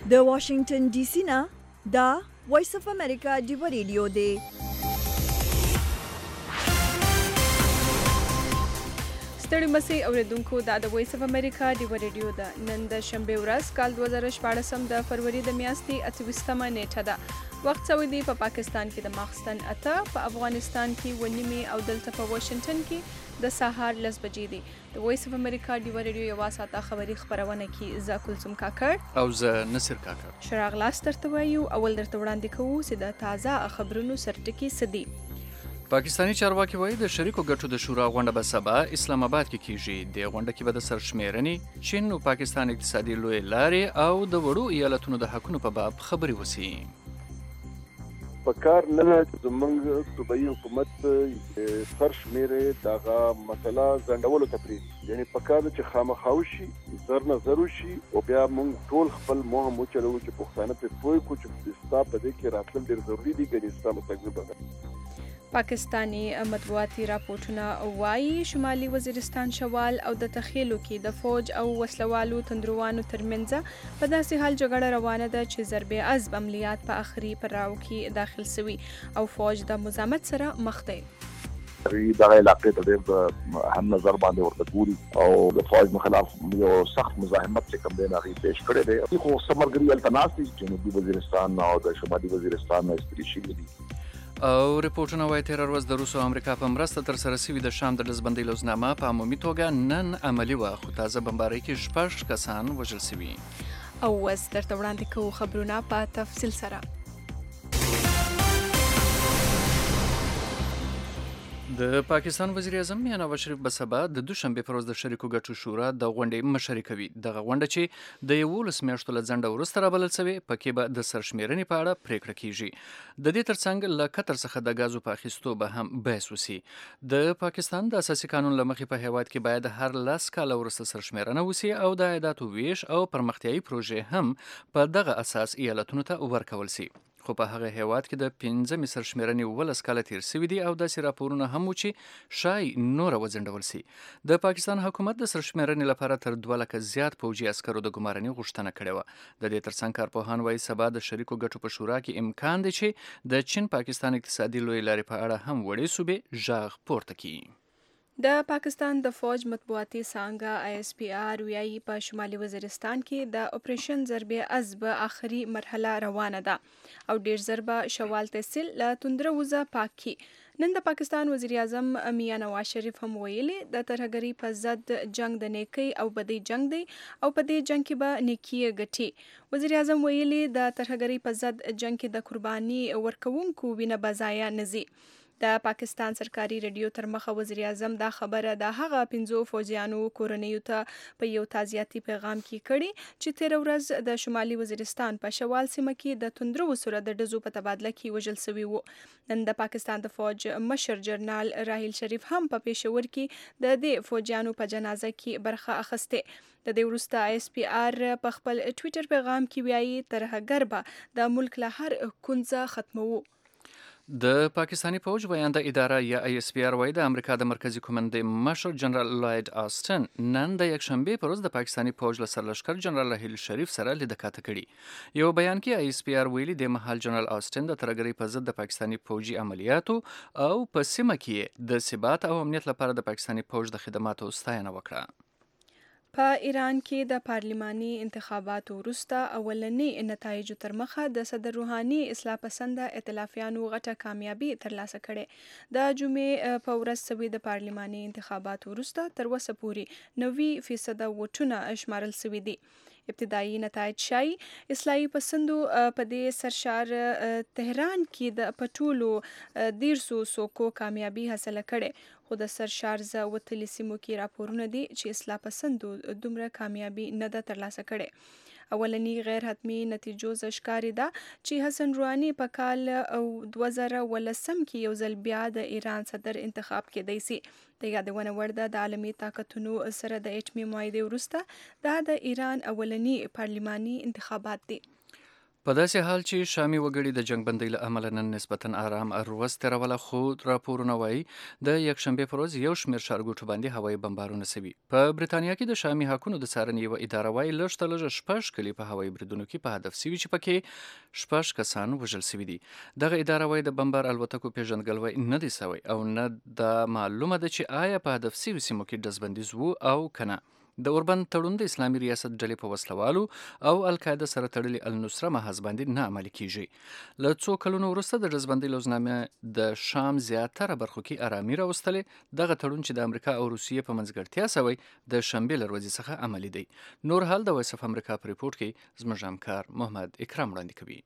د واشنگټن ډي سي نه دا وایس اف امریکا ډیو ریډیو دی. ستړي مسئ اوریدونکو دا د وایس اف امریکا ډیو ریډیو ده. نن د شنبه ورځ کال 2014 د فروری د میاشتې 28مه نیټه ده. وخت سوی دی په پاکستان کې د ماخستن 8 په افغانستان کې ونیمه او دلته په واشنگټن کې د سهار 10 بجې دي. د وایس اف امریکا ډیو ریډیو یو ساعته خبری خبرونه کې ز کلثوم کاکړ او ز نصر کاکړ شراغ لاس ترته وایو. اول درته وړاندې کوو چې د تازه خبرونو سرټکی سدي. پاکستانی چارواکي وایي د شریکو ګټو د شورا غونډه به سبا اسلام آباد کې کیږي. د غونډه کې به د سرشمیرنې چین او پاکستان اقتصادي لوی لارې او د وړو ایالتونو د حقونو په باب خبرې وسی. پکار نه زمونږ صوبایي حکومت سرشمیرې دغه مسله ځنډولو ته پرېږدي. یعنی پکار ده چې خامخاوشي زر نه زر وشي او بیا موږ ټول خپل مهم وچلوو چې پښتانه پرې پوه کړو چې ستا په دې کې راتلل ډېر ضروري دي. ګنې ستا مستقبل پاکستانی مطبوعاتي راپورټونه وایي شمالي وزیرستان شوال او د تخیلو کې د فوج او وسلوالو تندروانو ترمنځ په داسې حال جګړه روانه ده چې ضرب عضب عملیات په آخري پړاو کې داخل شوي او فوج د مزاحمت سره مخ دی. دغه علاقې ته ډېر هم نظر باندې ورته ګوري او د فوج مخالف یو سخت مزاحمت چې کوم دی هغه پیش کړی دی. خو سمرګري التناسي جنوبي وزیرستان او د شمالي وزیرستان نه استری شوي دي. او ریپورټونه وایي تېره ورځ د روس او امریکا په مرسته ترسره شوې د شام د ډزبندۍ لوزنامه په عمومي توګه نن عملي وه، خو تازه بمبارۍ کې 6 کسان وژل شوي. او اوس درته وړاندې کوو خبرونه په تفصیل سره. د پاکستان وزیر اعظم میاں نواز شریف به سبا د دوشنبه پر ورځ د شریکو ګټو شورا د غونډې مشري کوي. دغه غونډه چې د 11 میاشتو له ځنډه وروسته رابلل شوې پکې به د سرشمیرنې په اړه پریکړه کیږي. د دې ترڅنګ له قطر څخه د غازو په اخیستو به هم بحث وسی. د پاکستان د اساسي قانون له مخې په هیواد کې باید هر 10 کال وروسته سرشمیرنه وسی او د عایداتو ویش او پرمختیایي پروژې هم په دغه اساس ایالتونو ته ورکول شي. خو په هغه هیواد کې د 15 سرشمیرنې 11 کاله تیر شوي دي او داسې راپورونه هم و چې شای نوره وځنډول شي. د پاکستان حکومت د سرشمیرنې لپاره تر 2 لکه زیات پوځي عسکرو د ګمارنې غوښتنه کړې وه. د دې ترڅنګ کارپوهان وایي سبا د شریکو ګټو په شورا کې امکان دی چې د چین پاکستان اقتصادي لوی لارې په اړه هم وړې صوبې غږ پورته کړي. د پاکستان د فوج مطبوعاتي څانګه ISPR وایي په شمالي وزیرستان کې د اپریشن ضرب عضب آخري مرحله روانه ده او ډیر ضربه شوال تحصیل له توندروزه پاکي. نن د پاکستان وزیر اعظم میاں نواز شریف هم ویلي د ترهګرۍ په ضد جنگ د نیکی او بدی جنگ دی او په دې جنگ کې به نیکی ګټي. وزیر اعظم ویلي د ترهګرۍ په ضد جنگ کې د قرباني ورکوونکو وینه بزایا نزي. د پاکستان سرکاري ریډیو تر مخه وزیر اعظم دا خبره د هغه 15 فوجیانو کورنیو ته په یو تعزیتي پیغام کې کړي چې تیر ورځ د شمالي وزیرستان په شوال سیمه کې د توندرو سره د ډزو په تبادله کې وژل شوي وو. نن د پاکستان د فوج مشر جنرال راحیل شریف هم په پېښور کې د دې فوجیانو په جنازه کې برخه اخیسته. د دې وروسته ISPR په خپل ټویټر پیغام کې وایي ترهګر به د ملک له هر کونځه ختموو. د پاکستانی فوج ویانده اداره یا ISPR وایي د امریکا د مرکزی کمانډې مشر جنرال لوید آستن نن د یکشنبه پر ورځ د پاکستانی فوج له سرلښکر جنرال راحیل شریف سره لیدکاته کړي. یو بیان کې ISPR ویلي د مهال جنرال آستن د ترهګرۍ په ضد د پاکستانی فوجي عملیاتو او په سیمه کې د ثبات او امنیت لپاره د پاکستانی فوج د خدماتو ستاینه وکړه. په ایران کې د پارلماني انتخاباتو وروسته اولنی نتایجو تر مخه د صدر روحاني اصلاح پسنده ائتلافیانو غټه کامیابي ترلاسه کړې. د جمعې په ورځ سوي د پارلماني انتخاباتو وروسته تر اوسه پورې 90% ووټونه شمارل شوي دي. ابتدایي نتایج ښایي اصلاحي پسندو په دې سرشار تهران کې د پټولو 150 سوکو کامیابي حاصله کړې. خو د سرشار ز وتلي سیمو کې راپورونه دي چې اصلاح پسندو دومره کامیابي نه ده ترلاسه کړې. اولنی غیر حتمی نتیجو ښکاري ده چې حسن روحاني په کال 2018 کې یو ځل بیا د ایران صدر انتخاب کېدی سي. د یادونه وړ ده د عالمي طاقتونو سره د اټمي معاهدې وروسته دا د ایران اولنی پارلماني انتخابات دي. په داسې حال چې شامي وګړي د جنگ بندۍ له امله نن نسبتا آرام ورځ تېروله، خو راپورونه وایي د یکشنبې په ورځ یو شمېر ښارګوټو باندې هوایي بمبارونه سوي. په برېټانیا کې د شامي حقونو د څارنې یوه اداره وایي لږ تر لږه 6 کلي په هوایي بریدونو کې په هدف سوي چې پکې 6 کسان وژل سوي دي. دغه اداره وایي د بمبار الوتکو پیژندګلوي نه دی سوی او نه دا معلومه ده چې آیا په هدف سوي سیمو کې ډزبندیز وو او کنه. د اوربند تړون د اسلامي ریاست ډلې په وسلوالو او القاعده سره تړلي النصره محض باندې نه عملي کیږي. له څو کلونو وروسته د ډزبندۍ لوزنامه د شام زیاتره برخو کې آرامي راوستلې. دغه تړون چې د امریکا او روسیې په منځګړتیا سوی د شنبې له ورځې څخه عملي دی. نور حال د وایس اف امریکا په ریپورت کې زموږ همکار محمد اکرام وړاندې کوي.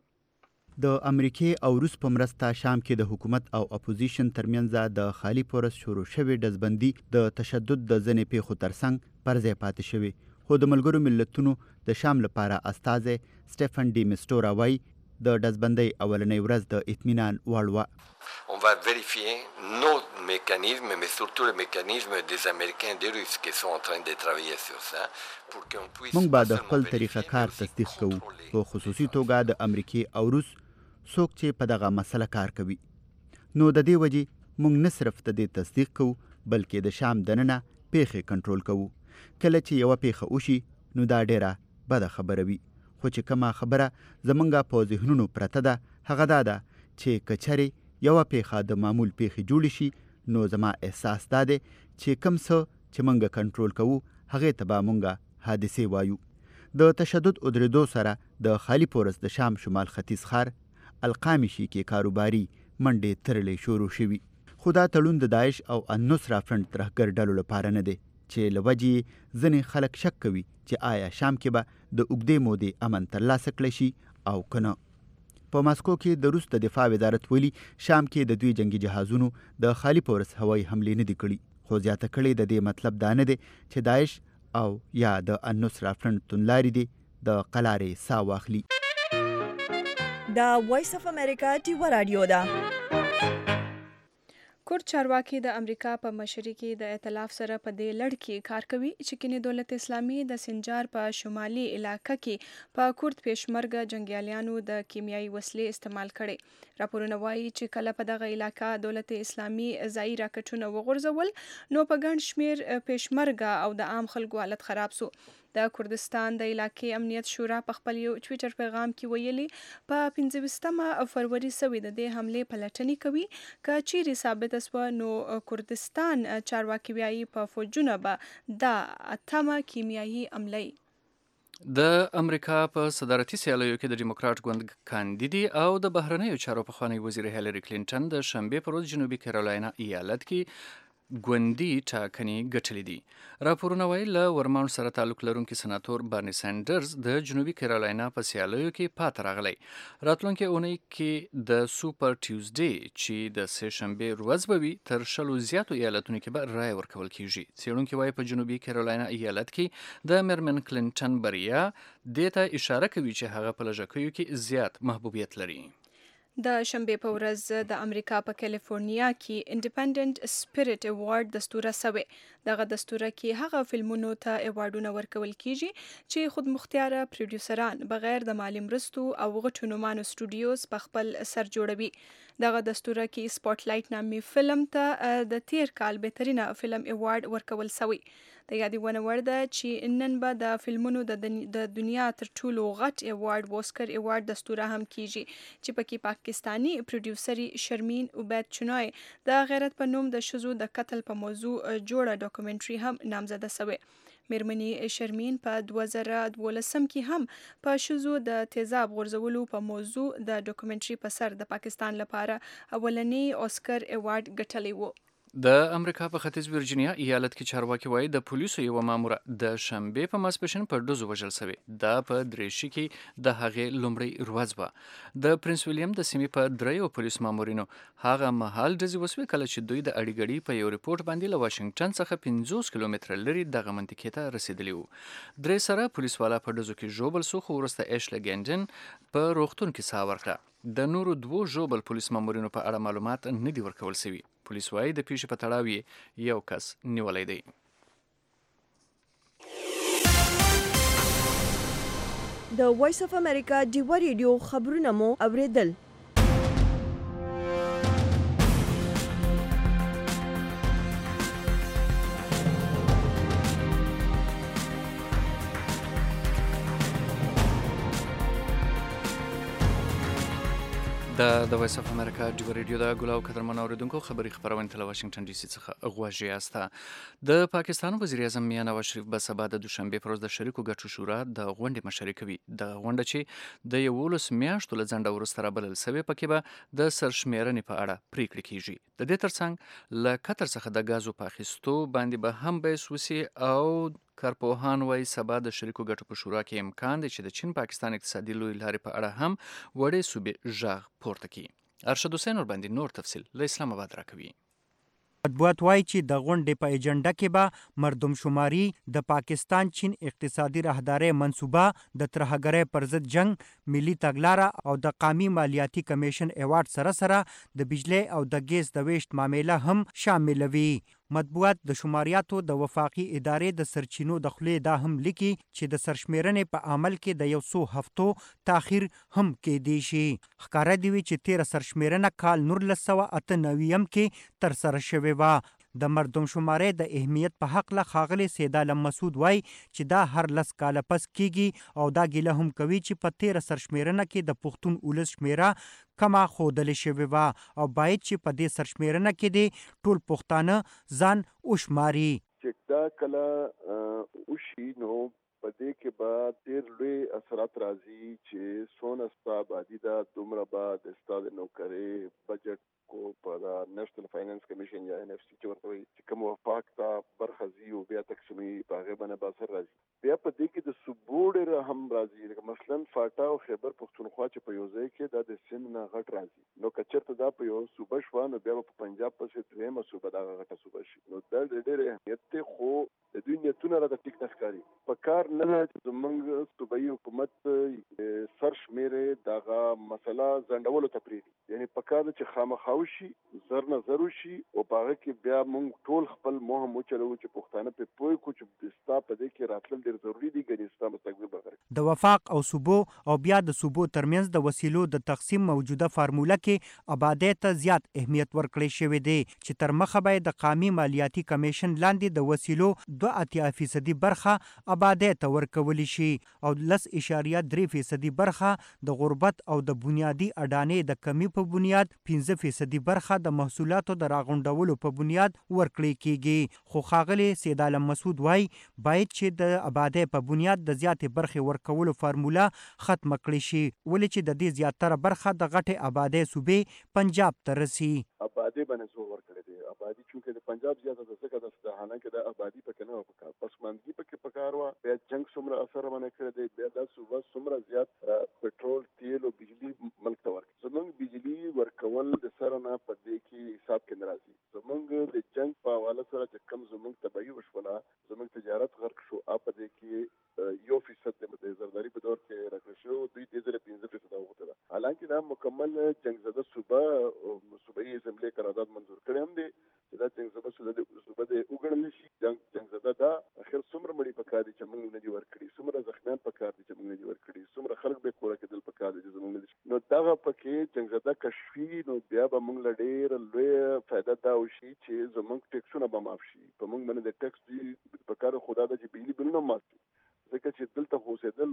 د امریکې او روس په مرسته شام کې د حکومت او اپوزیشن ترمنځ د خالی پورس شروع شوی ډزبندي د تشدد د ځنې پیښو ترڅنګ پر ځای پاتې شوی. خو د ملګرو ملتونو د شام لپاره استازی سټیفن ډي میسټورا وایي د ډزبندۍ اولنۍ ورځ د اطمینان وړ وه. On va vérifier nos mécanismes, mais surtout les mécanismes des Américains et des Russes qui sont en train de travailler sur ça pour qu'on puisse... موږ به د خپل طریقه کار تصدیق کوو، په خصوصي توګه د امریکې او روس څوک چې په دغه مسله کار کوي. نو د دې وجې موږ نه صرف د دې تصدیق کوو بلکې د شام دننه پیښې کنټرول کوو. کله چې یوه پیښه وشي نو دا ډیره بده خبره وي، خو چې کومه خبره زمونږ په ذهنونو پرته ده هغه دا ده چې که چېرې یوه پیښه د معمول پیښې جوړې شي نو زما احساس دا دی چې کوم څه چې موږ کنټرول کوو هغې ته به موږ حادثې وایو. د تشدد ودرېدو سره د خالي پورس د شام شمال ختیځ ښار القامشي کې کاروباري منډې ترلې شروع شوي. خو دا تړون د داعش او النصره فرنټ ترهګر ډلو لپاره نه دی چې له وجې ځینې خلک شک کوي چې آیا شام کې به د اوږدې مودې امن ترلاسه کړی شي او که نه. په ماسکو کې د روس د دفاع وزارت ویلي شام کې د دوی جنگي جهازونو د خالي پورس هوایي حملې نه دي کړي، خو زیاته کړې د دې مطلب دا نه دی چې داعش او یا د النصره فرنټ توندلاري دي د قلارې سا واخلي. دا وایس اف امریکا ډیوه رادیو ده. کورد چارواکي د امریکا په مشرۍ کې د ائتلاف سره په دې لړ کې کار کوي چې کینی دولت اسلامي د سنجار په شمالي علاقه کې په کورد پېشمرګه جنگیالیانو د کیمیاوي وسلې استعمال کړي. راپورونه وایي چې کله په دغه علاقه دولت اسلامي ځایي راکټونه وغورځول نو په ګڼ شمېر پېشمرګه او د عام خلکو حالت خراب سو. د کردستان د علاقې امنیت شورا په خپل یو ټویټر پیغام کې ویلي په 25 فروری سوي د دې حملې پلټنې کوي. که چیرې ثابته سوه نو کردستان چارواکي وایي په فوجونه به دا 8مه کیمیاوي عملۍ. د امریکا په صدارتي سیالیو کې د ډیموکراټ ګوند کاندیدي او د بهرنیو چارو پخوانی وزیر هیلری کلینټن د شنبې په ورځ جنوبي کیرولاینا ایالت کې ګوندي ټاکنې ګټلې دي. راپورونه وایي له ورماوند سره تعلق لرونکي سناتور بارني سانډرز د جنوبي کیرولاینا په سیالیو کې پاتې راغلی. راتلونکې اونۍ کې د سوپر ټیوزډے چې د سه شنبې ورځ به وي تر 100 زیاتو ایالتونو کې به رایه ورکول کیږي. څېړونکي وایي په جنوبي کیرولاینا ایالت کې د میرمن کلینټن بریا دې ته اشاره کوي چې هغه په لږکیو کې زیات محبوبیت لري. د شنبې په ورځ د امریکا په کالیفورنیا کې انډیپندنت سپیرټ ایوارډ دستوره سوی. دغه دستوره کې هغه فلمونو ته ایوارډونه ورکول کیږي چې خود مختاره پروډوسران بغیر د مالي مرستو او غټو نومانو سټوډیوز په خپل سر جوړوي. دغه دستوره کې سپاټ لایټ نامي فلم ته د تیر کال بهترینه فلم ایوارډ ورکول سوی. د یادونه وړ ده چې نن به د فلمونو د دنیا تر ټولو غټ ایوارډ واسکر ایوارډ دستوره هم کیږي چې پکې پاکستانی پروډوسري شرمین عبید چنوي د غیرت په نوم د ښځو د قتل په موضوع جوړه ډاکومنټري هم نامزده سوی. میرمنې شرمین په 2012 کې هم په ښځو د تیزاب غورځولو په موضوع د ډاکومنټري په سر د پاکستان لپاره اولنی اوسکر ایوارډ ګټلی و. د امریکا په ختیځ ورجینیا ایالت کې چارواکي وایي د پولیسو یوه ماموره د شنبې په ماسپښین په ډزو وژل سوې. دا په دریشي کې د هغې لومړۍ ورځ وه. د پرنس ویلیام د سیمې په 3 پولیس مامورینو هغه مهال ډزې وسوې کله چې دوی د اډیګړي په یو ریپورټ باندې له واشنګټن څخه 50 کیلومتره لرې دغه منطقې ته رسیدلي وو. 3 سره پولیس والا په ډزو کې ژوبل سو، خو وروسته ایشله ګینډن په روغتون کې ساه ورکړه. د نورو 2 ژوبل پولیس مامورینو په اړه معلومات نه دي ورکول سوي. پولیس وایي د پیښې په تړاو یې یو کس نیولی دی. د وایس اف امریکا ډیوا ریډیو خبرونه مو اوریدل. د وایس اف امریکا ډیوا ریډیو د ګلاو قدرمن اوریدونکو خبري خبرونه تل واشنگټن ډي سي څخه غواړي یاسته. د پاکستان وزیر اعظم میاں نواز شریف به سبا د دوشنبه پر ورځ د شریکو ګټو شورا د غونډې مشري کوي. د غونډه چې د 11 میاشتو له ځنډه وروسته رابلل سوې پکې به د سرشمیرنې په اړه پریکړې کیږي. د دې ترڅنګ له قطر څخه د غازو په اخیستو باندې به هم بحث وشي او کارپوهان وايي سبا د شریکو ګټو په شورا کې امکان دی چې د چین پاکستان اقتصادي لوی لارې په اړه هم وړې صوبې ژغ پورته کړي. ارشد حسین ورباندې نور تفصیل له اسلام آباد راکوي. مطبوعات وایي چې د غونډې په ایجنډا کې به مردم شماري، د پاکستان چین اقتصادي راهدارۍ منصوبه، د ترهګرۍ پر ضد جنگ، ملي تګلاره او د قومي مالیاتي کمیشن ایوارډ سره سره د بجلی او د ګیس د ویشت معامله هم شاملوي. مطبوعات د شماریاتو د وفاقي ادارې د سرچینو د خولې دا هم لیکي چې د سرشمیرنې په عمل کې د یو څو هفتو تاخیر هم کېدی شي. ښکاره دی چې تیره سرشمیرنه کال 1998 کې ترسره شوې وه. د مردم شمارې د اهمیت په حق له ښاغلي سید عالم مسعود وایي چې دا هر 10 کاله پس کیږي او دا ګیله هم کوي چې په تیره سرشمیرنه کې د پښتون اولس شمیره کمه ښودلې شوې وه او باید چې په دې سرشمیرنه کې د ټول پښتانه ځان وشماري. چې دا کله وشي نو په دې کې به ډېر لوی اثرات راځي چې څونه ستا آبادي ده دومره به د ستا د نوکرۍ بجټ کو په نېشنل فاینانس کمیشن یا ان اف سی چې ورته وایي چې کوم وفاق ته برخه ځي او بیا تقسیمي په هغې باندې به اثر راځي. بیا په دې کې د صوبو ډېر هم راځي، لکه مثلا فاټا او خیبر پښتونخوا چې په یو ځای کې دا د سند نه غټ راځي، نو که چېرته دا په یو صوبه شوه نو بیا به په پنجاب پسې دویمه صوبه دغه غټه صوبه شي. نو دا ډېر اهمیت دی، خو د دوی نیتونه راته ټیک نه ښکاري. په کار نه ده چې زموږ صوبایي حکومت سرشمېرې دغه مسله ځنډولو ته پرېږدي. یعنې په کار ده چې خامخا وشي، زر نه زر وشي او په هغه کې بیا موږ ټول خپل مهم وچلوو چې پښتانه پرې پوه کړو چې ستا په دې کې راتلل ډېر ضروري دي، ګنې ستا مستقبل به غوره. د وفاق او صوبو او بیا د صوبو ترمنځ د وسیلو د تقسیم موجوده فارموله کې آبادۍ ته زیات اهمیت ورکړی شوی دی چې تر مخه به د قومي مالیاتي کمیشن لاندې د وسیلو 2.8% برخه آبادۍ ته ورکولی شي او 10.3% برخه د غربت او د بنیادي اډانې د کمی په بنیاد 15% برخه د محصولاتو د راغونډولو په بنیاد ورکړی کیږي. خو ښاغلي سید عالم مسعود وایي باید چې د آبادۍ په بنیاد د زیاتې برخې ورکولو فارموله ختمه کړی شي، ولې چې د دې زیاتره برخه د غټې آبادۍ صوبې پنجاب ته رسي. آبادۍ باندې زور ورکړی دی. آبادي چونکې د پنجاب زیاته ده ځکه د حالانکه د آبادي پکې نه وه پکار، پسماندګي پکې پکار وه، بیا جنګ څومره اثر باندې کړی دی، بیا دا صوبه څومره زیات پټرول تیل او بجلي ملک ته ورکړي. زموږ بجلي ورکول د سره نه په دې کې حساب کې نه راځي. زموږ د جنګ په حواله سره چې کوم زموږ تباهي وشوله، زموږ تجارت غرق شو، په دې کې 1% د زرداري په دور کې راکړل شو، دوی دې ځله 15% وغوښتله. حالانکه دا مکمل جنګ زده صوبایي اسمبلې قرارداد منظور کړی هم دی چې دا جنګ زده صوبه دې وګڼل شي. جنګ زده دا اخر څومره مړي پکار دي چې موږ نه دي ورکړي، څومره زخمیان پکار دي چې موږ نه دي ورکړي، څومره خلک به کوره کېدل پکار دي چې زموږ نه دي. نو دغه پکې جنګ زده کشفي، نو بیا به موږ له ډېره لویه فایده دا وشي چې زموږ ټیکسونه به معاف شي. په موږ باندې د ټیکس دوی پکار خو دا ده چې بجلي بلونه معاف شي، ځکه چې دلته اوسېدل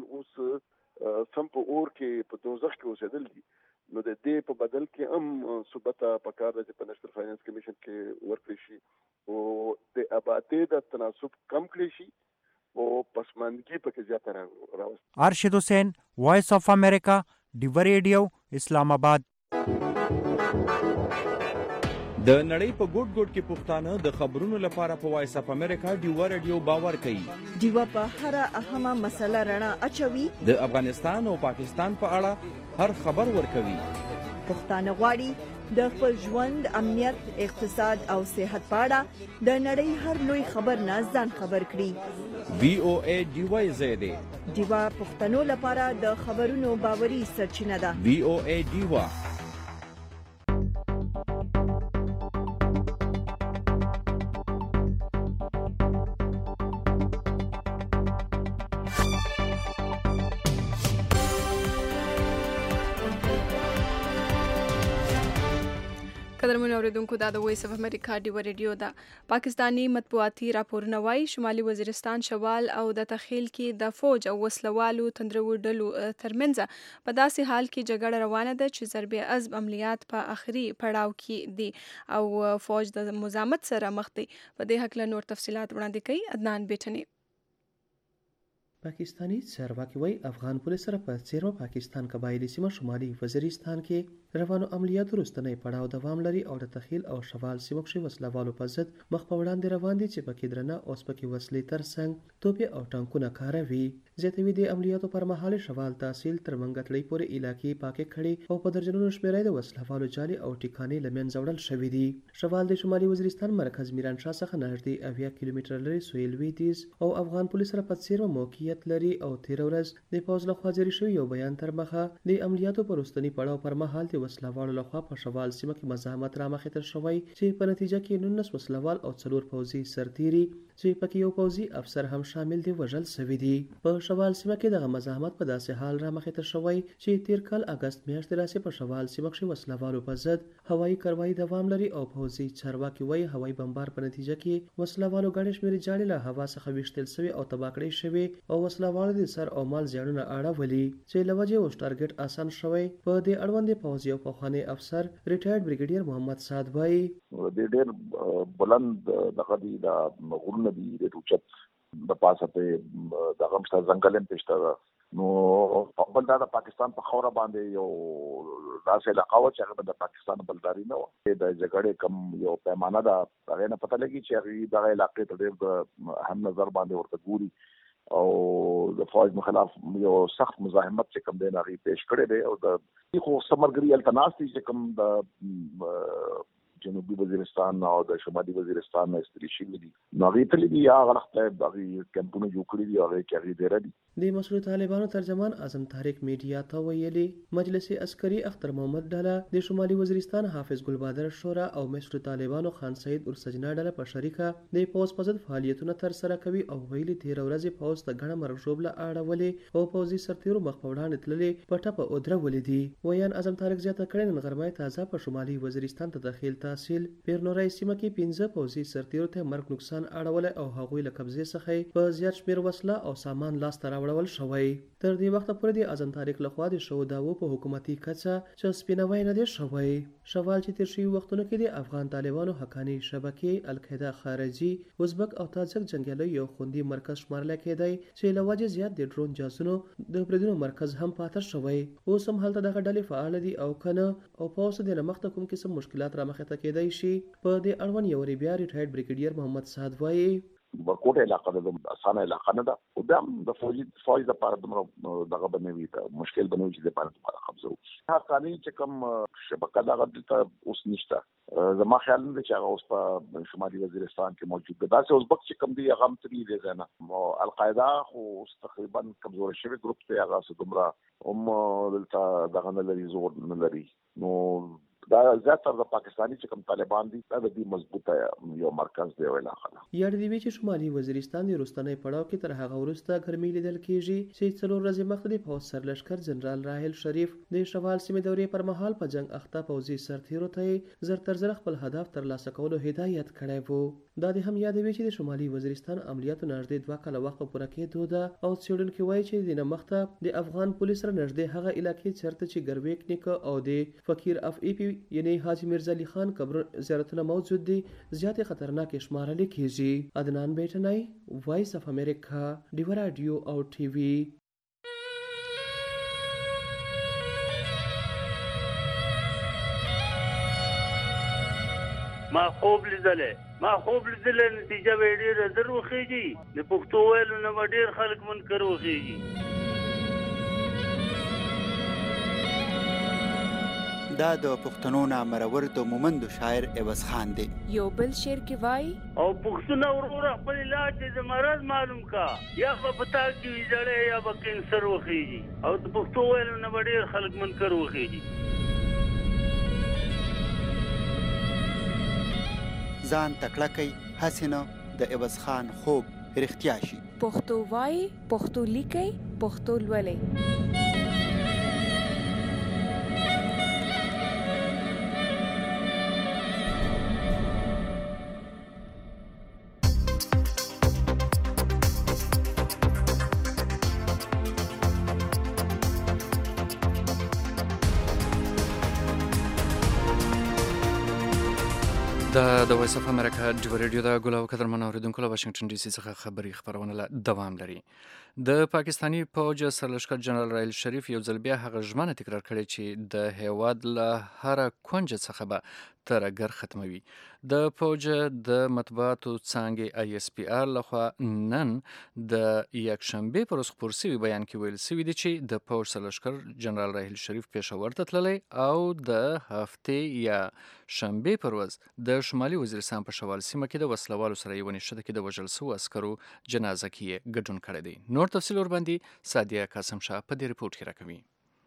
اوس سم په اور کې په دوزخ کې اوسېدل دي. نو د دې په بدل کې هم صوبه ته پکار ده چې په نېشنل فاینانس کمیشن کې ورکړي شي او د آبادۍ د تناسب کم کړی شي او پسماندګي پکې زیاته راوستي. ارشد حسین، وایس اف امریکا، ډیوا ریډیو، اسلام آباد. د نړۍ په ګوټ ګوټ کې پښتانه د خبرونو لپاره په وایس اف امریکا ډیوا ریډیو باور کوي. ډیوا په هر اهمه مسله رڼا اچوي، د افغانستان او پاکستان په اړه هر خبر ورکوي. پښتانه غواړي د خپل ژوند، امنیت، اقتصاد او صحت په اړه د نړۍ هر لوی خبر نه ځان خبر کړي. VOA ډیوا زیاده ډیوا پښتنو لپاره د خبرونو باوري سرچینه ده. VOA ډیوا. قدرمن اوریدونکو دا د وایس اف امریکا ډیو ریډیو دا پاکستانی مطبوعاتي راپورونه وايي شمالي وزیرستان شوال او د تخیل کې د فوج او وسلوالو تندرو ډلو ترمنځ په داسې حال کې جګړه روانه ده چې ضرب عضب عملیات په آخري پړاو کې دي او فوج د مزاحمت سره مخ دي. په دې حق له نور تفصيلات وړاندې کوي عدنان بیٹنی. پاکستانی چارواکي وایي افغان پولیس سره په څیرو پاکستان قبایلی سیمه شمالي وزیرستان کې روانو عملیاتو وروستنی پړاو دوام لري او د تخیل او شوال سیمو کې وسلوالو په ضد مخ په وړاندې روان دي چې پکې درنه اوس پکې وسلې ترڅنګ توپې او ټانکونه کاروي. زیاتوي د عملیاتو پر مهال شوال تحصیل تر منګتړۍ پورې علاقې پاکې کړي او په درجنونو شمیرې د وسلوالو جالي او ټیکانې له منځه وړل شوي دي. شوال د شمالي وزیرستان مرکز میرانشاه څخه نږدې 80 کیلومتره لري سویل لویدیځ او افغان پولیس سره په څیرو موقعیت لري او تیر ورځ د پوز لخوا جاری شوی یو بیان تر مخه د عملیاتو پر وروستني پړاو پر مهال د وسلوالو لخوا په شوال سیمه کې مزاحمت رامخې تر شوی چې په نتیجه کې 19 وسلوال او 4 پوځي سرتیري چې پکې یو پوځي افسر هم شامل دي وژل شوی دي. په شوال سیمه کې دغه مزاحمت په داسې حال رامخې تر شوی چې تیر کال اگست میاشتې راځي په شوال سیمه کې وسلوالو په ضد هوایي کاروایی دوام لري او پوځي چارواکي وایي هوایي بمبار په نتیجه کې وسلوالو ګڼې شمېرې جاړې له هوا څخه ویشتل شوي او تباه کړې شوي او وسلوالو د سر او مال زیانونه اړولي چې له وجې اوس ټارګټ آسان شوی. په دې اړوند د پوځي او پخوانی افسر ریټایرډ بریګیډیر محمد سعد وایي د ډېر بلند دغه دی د غرونه دي د اوچت د پاسه په دغه مشته ځنګلم پېشته نو خپل د پاکستان په خوره باندې یو داسې علاقه و چې هغه د پاکستان بلداري نه و د جګړې کم یو پیمانه ده هغه نه پته لګي چې هغه دغه علاقې ته ډېر هم نظر باندې ورته ګوري او د فوج مخالف یو سخت مزاحمت چې کوم دی هغه پیش کړی دی او د خو سمرګری التناستي چې کوم د جنوبي وزیرستان او د شمالي وزیرستان نه استری شي دي نو هغه ته دي هغه وخت هغه کمپونه جوړ کړی دي هغه کې هغه ډیر دي. د مسلو طالبانو ترجمان اعظم طارق میډیا ته ویلي مجلس عسکري اختر محمد ډاله د شمالي وزیرستان حافظ ګلبادر شورا او مسلو طالبانو خان سید ورسجنا ډاله په شریکه د پوز پزد فعالیتونه تر سره کوي او ویلي تیر ورځې پوز د غړ مرغوب له اړولې او پوزي سرتیرو مخ په وړاندې تللې پټه په اودرولې دي. ویان اعظم طارق زیاته کړي نن غرمه تازه په شمالي وزیرستان ته داخل تحصیل پیرنورای سیمه کې 15 پوزي سرتیرو ته مرګ نقصان اړول او هغوی له قبضې څخه په زیات شمیر وسله او سامان لاس ته راوړل شوی. تر دې وخت پورې د اعظم طارق لخوا د شو داو په حکومتي کچه چې سپینوي نه دی شوی. شوال چې تیر شوی وختونو کې د افغان طالبانو حقانی شبکې القاعده خارجي ازبک او تاجک جنگیالو یو خوندي مرکز شمارل کېدی چې له وجې زیات د ډرون جاسونو د بریدونو مرکز هم پاتې شوی. اوس هم هلته دغه ډلې فعال دي او کنه او په اوس د مخته کوم قسم مشکلات را مخه ته کېدای شي. په دې اړوند یو بیا ریټایرډ بریګیډیر محمد سعد وایي ورکوټه علاقه د اسانه علاقه نه ده او د فوج د لپاره دغه بنوي ته مشکل بنوي چې د لپاره قبضه هغه قانوني چې کوم شبکه دغه ته اوس نشته زما خیال نه چې هغه اوس په شمالي وزیرستان کې موجود ده. داسې اوزبک چې کوم دی هغه هم تری دی نه القاعده خو تقریبا کمزور شوی ګروپ دی هغه څومره هم دلته دغه نه لري زور نه لري نو دا زیاتره د پاکستاني چې کوم طالبان دي دا د دې مضبوطه یو مرکز دی ویل خلا. یاد دی چې شمالي وزیرستان د روستنی پړاو کې تر هغه وروسته ګرمي لیدل کېږي چې څلور ورځې مخکې د پوځ سرلشکر جنرال راهل شریف د شوال سیمې دورې پر مهال په جنگ اخته پوځي سرتیرو ته زر تر زر خپل هدف ترلاسه کولو هدایت کړی وو. دا د هم یاد وی چې د شمالي وزیرستان عملیاتو نږدې 2 کاله وخت پوره کېدو ده او څېړونکي وایي چې د مخته د افغان پولیس سره نږدې هغه علاقې چرته چې ګرویک نیک او د فقیر اف ای پی یعنی حاجی میرزا علی خان قبر زیارتونه موجود دي زیات خطرناک شمارل کېږي. عدنان بیٹنای وایس اف امریکا ډیو رادیو او ټي وي. ما خوب لیدلې نتیجه به ډېره زر وخیږي د پښتو ویلو نه به ډېر خلک منکر وخیږي. دا د پښتنو نامرور د مومند شاعر عوض خان دی. یو بل شعر کې وای او پښتون ورور خپل علاج د مرض معلوم کا یا په پتا کې ویځړې یا په کینسر وخیږي او د پښتو ویلو نه ډېر خلک منکر وخیږي. ځان تکړه کوي حسینه د عوض خان خوب رښتیا شي. پښتو وای پښتو لیکي پښتو لولي. د وایس اف امریکا ډیو ریډیو د ګلو قدرمن اوریدونکو له واشنگټن ډي سي څخه خبري خبرونه له دوام لري. د پاکستانی فوج سرلښکر جنرال راحیل شریف یو ځل بیا هغه ژمنه تکرار کړې چې د هیواد له هر کونج څخه به ترهګر ختموي. د فوج د مطبوعاتو څانګې آی اس پی آر لخوا نن د یکشنبه پر ورځ خپور شوي بیان کې ویل شوي دي چې د فوج سرلښکر جنرال راحیل شریف پېښور ته تللی او د هفتې یا شنبه پر ورځ د شمالي وزیرستان په شوال سیمه کې د وسلوالو سره یوه نښته کې د وژل شوو عسکرو جنازه کې یې ګډون کړی دی. نور تفصیل ورباندې سادیه قاسم شاه په دې رپورټ کې راکوي.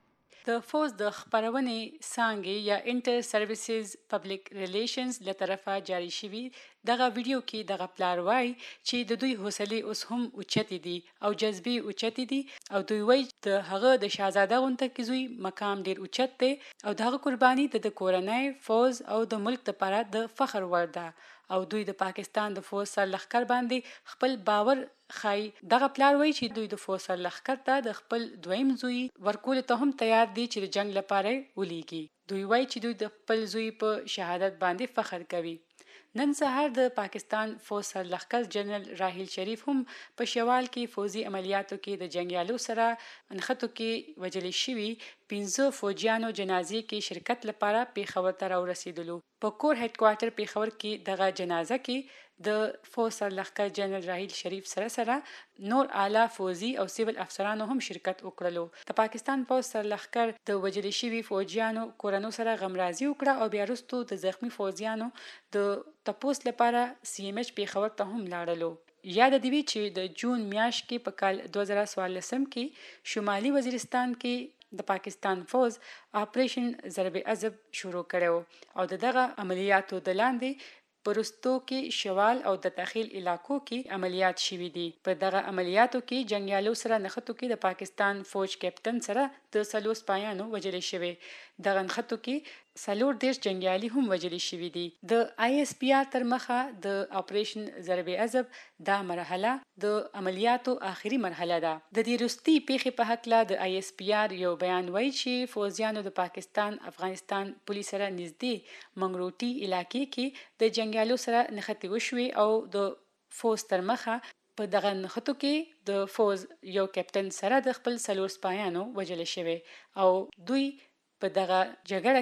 د فوز د خبرونې څانګې یا انټر سرویسز پبلک ریلیشنز له طرفه جاری شوي دغه ویډیو کې دغه پلار وایي چې د دوی حوصلې اوس هم اوچتې دي او جذبې اوچتې دي او دوی وایي د هغه د شاهزاده غونته کې زوی مقام ډیر اوچت دی او دغه قرباني د کورنۍ فوز او د ملک لپاره د فخر وړ ده او دوی د پاکستان د فوز سرلښکر باندې خپل باور خای. دغه پلار وایي چې دوی د فوز سرلښکر ته د خپل دویم زوی ورکول ته هم تیار دي چې د جنگ لپاره ولېږي. دوی وایي چې دوی د خپل زوی په شهادت باندې فخر کوي. نن سهار د پاکستان فوج سرلښکر جنرال راحیل شریف هم په شوال کې فوزي عملیاتو کې د جنگیالو سره انخته کې وجل شوي 15 فوجیانو جنازې کې شرکت لپاره پیښور ته راورسېدلو. په کور هډ کوارټر پیښور کې دغه جنازه کې د فوج سرلښکر جنرال راحیل شریف سره نور اعلی فوزي او سیول افسرانو هم شرکت وکړلو. د پاکستان فوج سرلښکر د وجل شوي فوجیانو کورنو سره غمرازي وکړه او بیا وروسته د زخمی فوجیانو د تپوس لپاره سی ام ایچ پیښور ته هم لاړلو. یاد دی چې د جون میاشت کې په کال 2014 کې شمالي وزیرستان کې د پاکستان فوج اپریشن ضرب عذب شروع کړو او دغه عملیاتو د لاندې پرستو کې شوال او د داخل علاقو کې عملیات شوي دي. په دغه عملیاتو کې جنگیالو سره نښتو کې د پاکستان فوج کیپټن سره د 4 سپایانو وژل شوي. دغه نښتو کې 4 جنگیالي هم وژل شوي دي. د آی اس پی آر تر مخه د اپریشن ضرب عذب دا مرحله د عملیاتو آخري مرحله ده. د دې وروستي پیښې په هکله د آی اس پی آر یو بیان وایي چې فوجیانو د پاکستان افغانستان پولیس سره نږدې منګروټي علاقې کې د جنگیالو سره نښتې وشوي او د فوج تر مخه په دغه نښتو کې د فوج یو کیپټن سره د خپل 4 سپایانو وژل شوي او دوی په دغه جګړه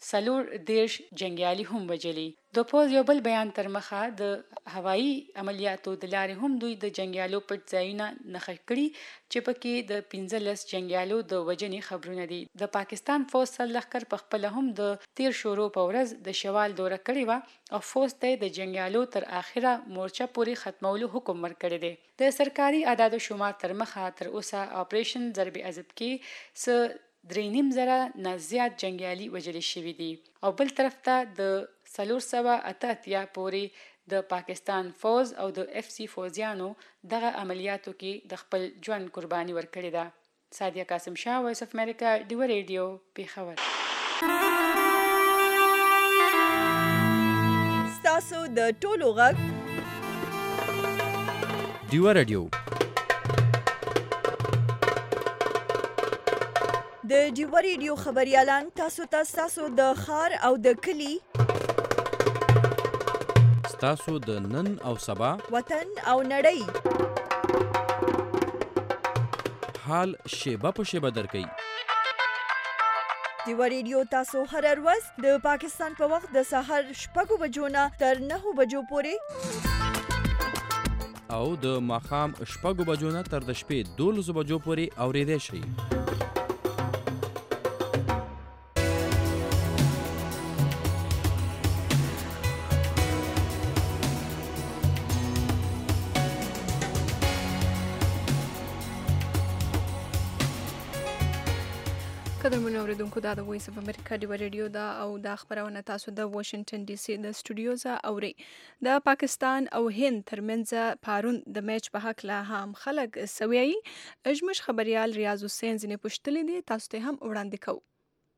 کې 4 جنگیالي هم وژلي. د فوج یو بل بیان تر مخه د هوایي عملیاتو د لارې هم دوی د جنگیالو پټ ځایونه نښه کړي چې پکې د 15 جنگیالو د وژنې خبرونه دي. د پاکستان فوج سرلښکر په خپل هم د 13 شورو په ورځ د شوال دوره کړې و او فوج ته د جنگیالو تر اخره مورچه پورې ختمولو حکم ورکړی دی. د سرکاري اعداد و شمار تر مخه تر اوسه اپریشن ضرب عذب کې 3.5 نه زیات جنگیالي وژل شوي دي او بل طرف ته د 488 پورې د پاکستان فوج او د اف سی فوجیانو دغه عملیاتو کې د خپل ژوند قرباني ورکړې ده. سادیه قاسم شاه، وایس اف امریکا، ډیو ریډیو، پیښور. ستاسو د ټولو غږ ډیو ریډیو. د ډیو ریډیو خبريالان تاسو د ښار او د کلی، تاسو د نن او سبا، وطن او نړۍ حال شیبه په شیبه درکوي. ډیو ریډیو تاسو هر ورځ د پاکستان په وخت د سهار 6 بجو نه تر 9 بجو پورې او د ماښام 6 بجو نه تر د شپې 12 بجو پورې اورېدای شئ. قدرمنو اوریدونکو، دا د وایس اف امریکا ډیو ریډیو دا او دا خبرونه تاسو د واشنگټن ډي سي د سټوډیو ځا اوري. د پاکستان او هند ترمنځ پارون د میچ په حق لا هم خلک سویایي اجمش خبريال ریاض حسین زنه پښتلې دي، تاسو ته هم وړاندې کوو.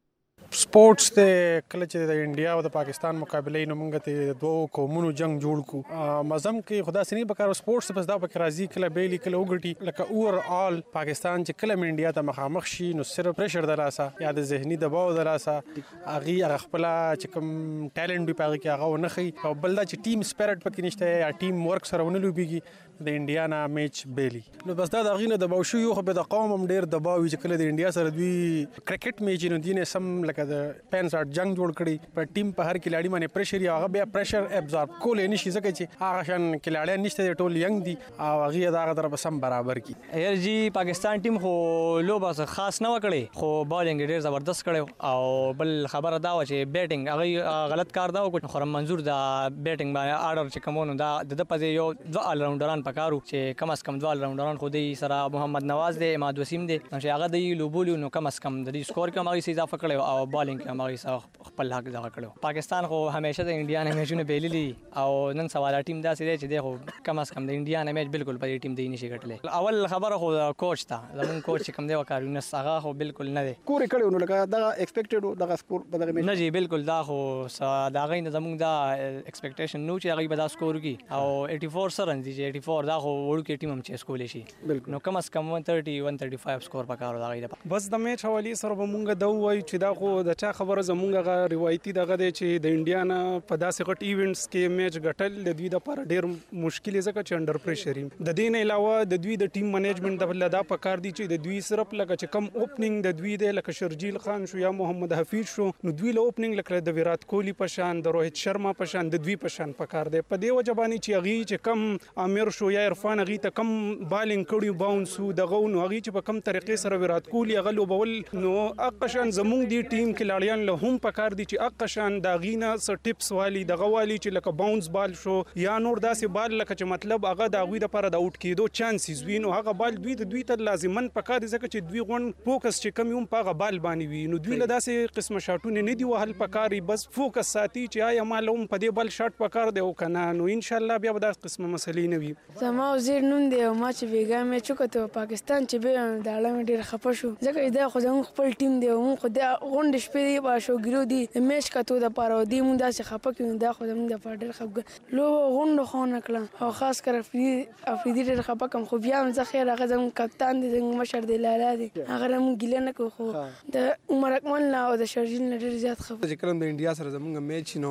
سپورټس ته کله چې د انډیا او د پاکستان مقابله نو موږ ته دوه قومونو جنگ جوړ کو مزم کې خدا سني بکار سپورټس بس دا پک راضي کله بیلی کله وګټي لکه اور آل پاکستان چې کله انډیا ته مخامخ شي نو صرف پریشر دراسه یا د ذهني دباو دراسه اغي خپل چې کوم ټالنت دی پاره کې هغه ونخي او بل دا چې ټیم سپیرټ پکې نشته یا ټیم ورک سره ونلوبيږي د انډیا نه میچ بیلی نو بس دا د غینه د باوشو یو خو به د قوم هم ډیر دباوي چې کله د انډیا سره دوی کرکټ میچ نو دینه سم لکه د پنسات جنگ جوړ کړي په ټیم په هر کلاړي باندې پریشر یا هغه بیا پریشر ابزورب کولې نشي ځکه چې هغه شان کلاړي نشته ټول ینګ دي او هغه دا غدر سم برابر کی ایر جی پاکستان ټیم خو لوبه خاص نه وکړي خو بالینګ ډیر زبردست کړي او بل خبره دا و چې بیټینګ هغه غلط کار دا وکړ خو منظور دا بیټینګ باندې آرډر چې کومونو دا د پځې یو دوه آل راونډران پکارو چې کم از کم دوه آل راونډران خو دې سره محمد نواز دی اماد وسیم دی چې هغه د لوبولو نو کم از کم د دې سکور کې هغه اضافه کړي او بالینګ کې هغه خپل حق ځای کړو پاکستان خو همیشه د انډیا نه میچونه بیللی او نن سوال ټیم دا سي چې دی خو کم از کم د انډیا نه میچ بالکل په ټیم دی نشي ګټلې اول خبره خو کوچ تا زمون کوچ کوم دی وکړو نو هغه خو بالکل نه دی کور کړي نو لکه دا ایکسپیکټډ دا سکور په دغه میچ نه جی بالکل دا خو دا غي زمون دا ایکسپیکټیشن نو چې هغه به دا سکور کی او 84 رن دي 84 دا خو وړو کې ټیم هم چې سکول شي نو کم از کم 130 135 سکور پکارو دا غي بس د میچ حوالی سره به مونږ دا وایو چې دا خو د چا خبره زمونږه روایتي دغه دی چې د انډیا نه په داسې غټ ایونټس کې میچ ګټل د دوی لپاره ډیر مشکل ځکه چې انډر پریشر د دې نه علاوه د دوی د ټیم منیجمنت د بل دا پکار دي چې د دوی صرف لکه چې کم اوپننګ د دوی د لکه شرجیل خان شو یا محمد حفیظ شو نو دوی له اوپننګ لکه د ویرات کوهلی په شان د روهیت شرما په شان د دوی په شان پکار دی په دې وجبانی چې اغي چې کم امیر شو یا عرفان اغي ته کم بالینګ کړي باونس دغه نو اغي چې په کم طریقې سره ویرات کوهلی غلو بول نو اقشان زمونږ دی ټیم کې لاړیان له هم پکار دي چې اقشان دا غینا س ټیپس والی دغه والی چې لکه باونس بال شو یا نور داسې بال لکه چې مطلب هغه د غوی لپاره د اوټ کېدو چانسز وي نو هغه بال دوی ته لازمن پکار دي ځکه چې دوی غون فوکس چې کم یوم په هغه بال باندې وي نو دوی له داسې قسمه شاټونه نه دی وهل پکاري بس فوکس ساتي چې آیا معلوم په دې بال شاټ پکار دی او کنه نو ان شاء الله بیا به داسې قسمه مسلې نه وي زما وزیر نوم دی او ما چې بیګا مې چوکته پاکستان چې به د عالم ډیر خپه شو ځکه دا خو زموږ خپل ټیم دی او خو دا غونډ شپې دی با شو ګرو دی میچ کته د پاره دی مونږ داسې خپه کیو دا خو زموږ د پاره ډیر خپه لو غونډ خو نه کړم او خاص کر افریدي ډیر خپه کوم خو بیا هم زه خیر هغه زموږ کپتان دی زموږ مشر دی لالا دی هغه مونږ ګیله نه کو خو د عمر اکمل نه او د شرجیل نه ډیر زیات خپه چې کله د انډیا سره زموږ میچ نو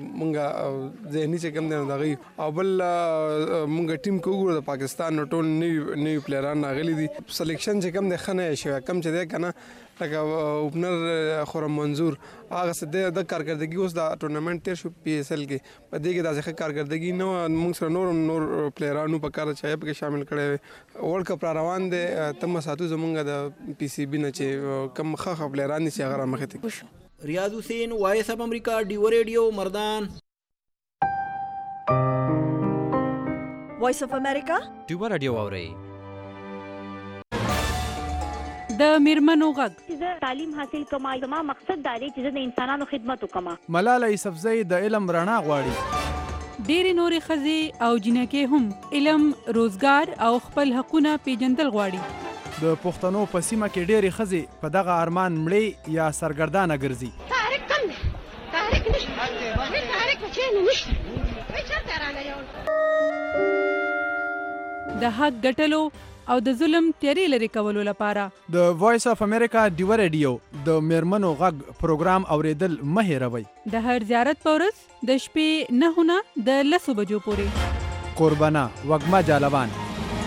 مونږ ذهني چې کم دی نو دغه او بل مونږ ټیم کو ګور د پاکستان نو ټول نیو پلیران راغلي دي سلیکشن چې کم دی خنه شي کم چې دی کنه لکه اوپنر خورم منظور هغه څه د کارکردګي اوس د ټورنمنت تیر شو پی ایس ال کې په دې کې د ځخه کارکردګي نو موږ سره نور پلیرانو په کار چا په شامل کړي ورلد کپ روان دي تم ساتو زمونږ د پی سی بي نه چې کم خخ پلیران چې هغه مخه ته ریاض حسین وایس اف امریکا ډیو ریډیو مردان وایس اف امریکا ډیو ریډیو اوري د میرمنو غږ زه تعلیم حاصل کوم زما مقصد دا دی چې د انسانانو خدمت وکم ملاله یوسفزۍ د علم رڼا غواړي ډېری نورې ښځې او جنکې هم علم روزګار او خپل حقونه پیژندل غواړي د پښتنو په سیمه کې ډېرې ښځې په دغه ارمان مړې یا سرګردانه ګرځي تاریخ کم دی تاریخ نشته تاریخ چېرې نشته چېرته رانه یو د حق ګټلو او د ظلم تیری لري کولو لپاره د وایس اف امریکا ډیو ریډیو د میرمنو غږ پروګرام اوریدل مه هېروئ د هر زیارت په ورځ د شپې 9 نه د 10 بجو پورې قربانه وږمه جالوان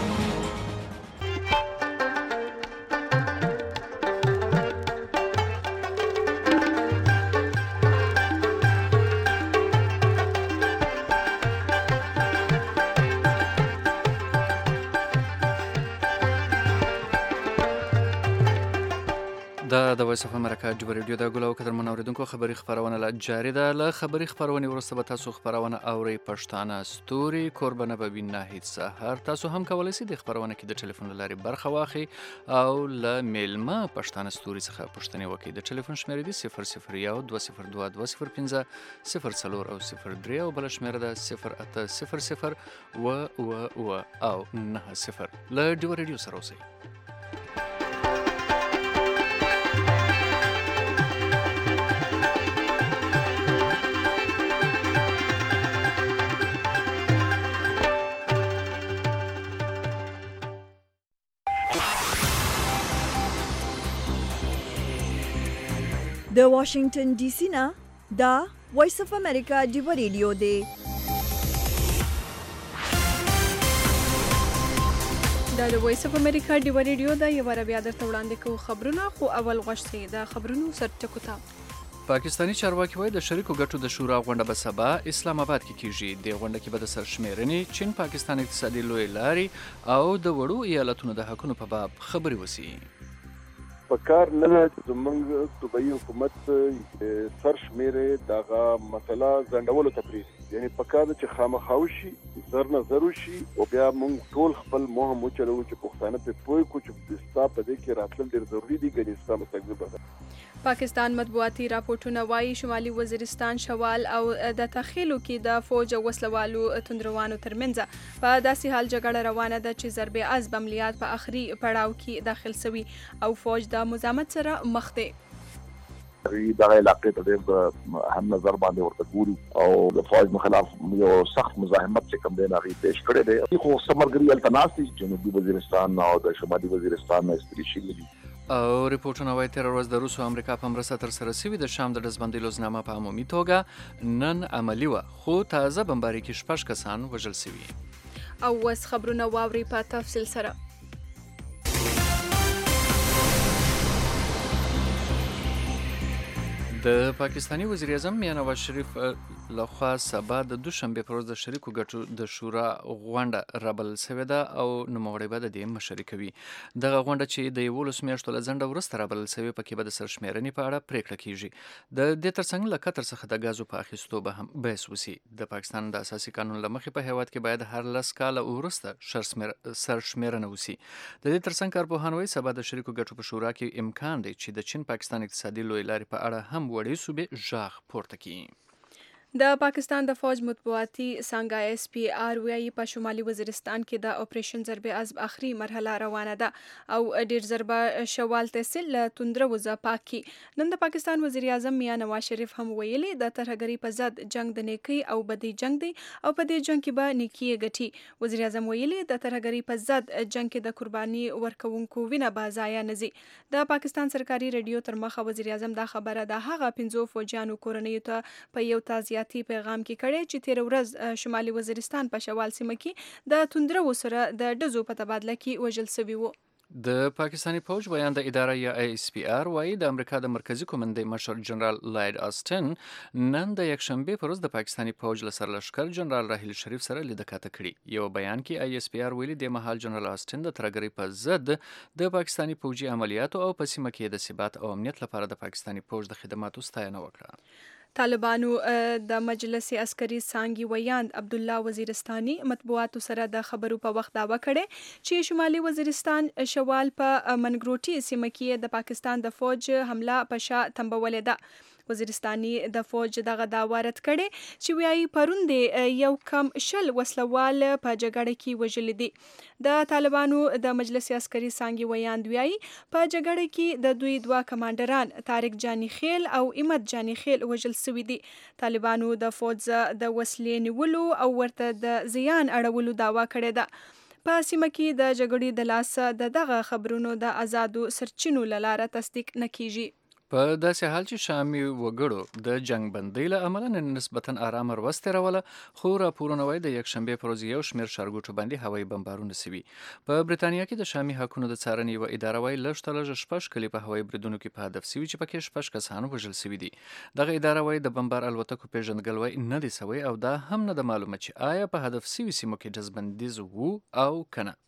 د وایس اف امریکا ډیو ریډیو د ګلو قدرمن اوریدونکو خبری خبرونه لا جاری ده له خبری خبرونه ورسته به تاسو خبرونه اوري پښتانه ستوري قربانه به وینا هیڅ سحر تاسو هم کولای شئ د خبرونه کې د ټلیفون لاري برخه واخی او له میلمه پښتانه ستوري څخه پښتنه وکي د ټلیفون شمیره دی 001 202 205 04 او 03 او بل شمیره ده 0800 و او 90 له ډیو ریډیو سره اوسئ د واشنگټن ډي سي نه دا وایس اف امریکا ډیو ریډیو دی. دا د وایس اف امریکا ډیو ریډیو دا یو بیا درته وړاندې کوو خبرونه، خو اول غوښتي د خبرونو سرټکو ته. پاکستانی چارواکي وایي د شریکو ګټو د شورا غونډه به سبا اسلام آباد کې کیږي. د غونډه کې به د سرشمیرنې، چین پاکستان اقتصادي لوی لارې او د وړو ایالتونو د حقونو په باب خبرې وسی. په کار نه ده چې زموږ صوبایي حکومت سرشمیرې دغه مسله ځنډولو ته پرېږدي. یعنې په کار ده چې خامخا وشي، زر نه زر وشي او بیا موږ ټول خپل مهم وچلوو چې پښتانه پرې پوه کړو چې ستا په دې کې راتلل ډېر ضروري دي، ګنې ستا مستقبل ده. پاکستان مطبوعاتي راپورټونه وایي شمالي وزیرستان، شوال او د تخیلو کې د فوج او وسلوالو توندروانو ترمنځ په داسې حال جګړه روانه ده چې ضرب عضب عملیات په آخري پړاو کې داخل شوي او فوج د مزاحمت سره مخ دی. دغه علاقې ته ډېر هم نظر باندې ورته ګوري او د فوج مخالف یو سخت مزاحمت چې کوم دی هغې پیش کړی دی. خو سمرګري هلته ناست دي، جنوبي وزیرستان او د شمالي وزیرستان نه استری شوي دي. او ریپورټونه وایي تېره ورځ د روس او امریکا په مرسته ترسره شوې د شام د ډزبندۍ لوزنامه په عمومي توګه نن عملي وه، خو تازه بمباري کې 6 کسان وژل شوي. او اوس خبرونه واورئ په تفصیل سره. د پاکستانی وزیر اعظم میاں نواز شریف لخوا سبا د دوشنبه پر ورځ د شریکو ګټو د شورا غونډه رابلل شوې ده او نوموړی به د دې مشري کوي. دغه غونډه چې د 11 میاشتو له ځنډه وروسته رابلل شوې، پکې به د سرشمیرنې په اړه پریکړه کیږي. د دې ترڅنګ له قطر څخه د غازو په اخیستو به هم بحث وشي. د پاکستان د اساسي قانون له مخې په هیواد کې باید هر 10 کاله وروسته سرشمیرنه وشي. د دې ترڅنګ کارپوهان وایي سبا د شریکو ګټو په شورا کې امکان دی چې د چین پاکستان اقتصادي لوی لارې په اړه هم وړې صوبې غږ پورته کړي. د پاکستان د فوج مطبوعاتي څانګه SPR وایي په شمالي وزیرستان کې د اپریشن ضرب عضب آخري مرحله روانه ده او ډیر ضربه شوال تحصیل له توندره وزه پاکي. نن د پاکستان وزیر اعظم میاں نواز شریف هم ویلي د ترهګرۍ په ضد جنگ د نیکۍ او بدۍ جنگ دی او په دې جنگ کې به نیکي ګټي. وزیر اعظم ویلي د ترهګرۍ په ضد جنگ کې د قرباني ورکوونکو وینه به ضایع نه ځي. د پاکستان سرکاري رادیو تر مخه وزیر اعظم دا خبره د هغه 5 فوجیانو کورنیو ته په یو تعزیتي پیغام کې کړی چې تیر ورځ شمالي وزیرستان په شوال سیمه کې د توندرو سره د ډزو په تبادله کې وژل شوي وو. د پاکستانی فوج بیان د اداره یا SPR وایي د امریکا د مرکزی کمانډې مشر جنرال لایډ آستن نن د یکشنبه پر ورځ د پاکستانی فوج له سرلښکر جنرال راحیل شریف سره لیدکاته کړي. یو بیان کې SPR ویلي د مهال جنرال آستن د ترهګرۍ په ضد د پاکستانی فوجي عملیاتو او په سیمه کې د ثبات او امنیت لپاره د پاکستانی فوج د خدماتو ستاینه وکړه. طالبانو د مجلس عسکري څانګې ویاند عبدالله وزیرستاني مطبوعاتو سره د خبرو په وخت دعوه کړې چې شمالي وزیرستان شوال په منګروټي سیمه کې د پاکستان د فوج حمله په شا تنبولې ده. وزیرستاني د فوج دغه دعوه رد کړې چې وایي پرون د یو کم شل وسلوال په جګړه کې وژل دي. د طالبانو د مجلس عسکري څانګې ویاند وایي په جګړه کې د دوی 2 کمانډران طارق جانی خیل او امت جانی خیل وژل شوي دي. طالبانو د فوج د وسلې نیولو او ورته د زیان اړولو دعوه کړې ده. په سیمه کې د جګړې د لاسه دغه خبرونو د آزادو سرچینو له لارې تصدیق نه کیږي. په داسې حال چې شامي وګړو د جنگ بندۍ له امله نن نسبتا آرامه ورځ تېروله، خو راپورونه وایي د یکشنبې پر ورځ یو شمېر ښارګوټو باندې هوایي بمبارونه شوي. په برېټانیا کې د شامي حقونو د څارنې یوه اداره وایي لږ تر لږه 6 کلي په هوایي بریدونو کې په هدف شوي چې پکې 6 کسان وژل شوي دي. دغه اداره وایي د بمبار الوتکو پیژندګلوی نه دی شوی او دا هم نه ده معلومه چې آیا په هدف شوي سیمو کې ډزبندیز وو او کنه.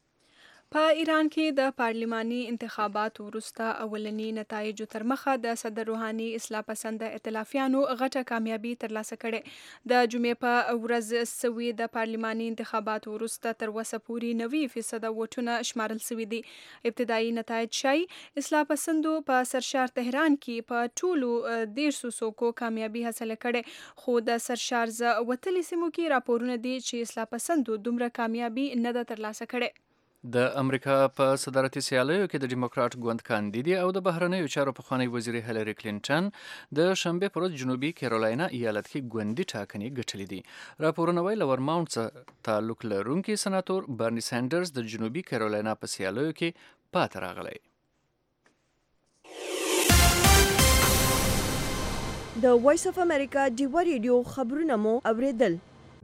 په ایران کې د پارلماني انتخاباتو وروسته اولنی نتایجو تر مخه د صدر روحاني اصلاح پسنده ائتلافیانو غټه کامیابي ترلاسه کړې. د جمعې په ورځ سوي د پارلماني انتخاباتو وروسته تر اوسه پورې 90% ووټونه شمارل شوي دي. ابتدایي نتایج ښایي اصلاح پسندو په سرشار تهران کې په ټولو 150 څوکو کامیابي حاصله کړې، خو د سرشار وتلي سیمو کې راپورونه دي چې اصلاح پسندو دومره کامیابي نه ده ترلاسه کړې. د امریکا په صدارتي سیالیو کې د ډیموکرات ګوند کاندیدي او د بهرنیو چارو پخوانی وزیر هیلری کلینټن د شنبه پر ورځ جنوبي کیرولینا ایالت کې ګوندي ټاکنې ګټلې دي. راپورونه وایي له ورماونټ څخه تعلق لرونکي سناتور برني سانډرز د جنوبي کیرولینا په سیالیو کې پاتې راغلی. د وایس اف امریکا ډیوا ریډیو خبرونه مو اوریدل.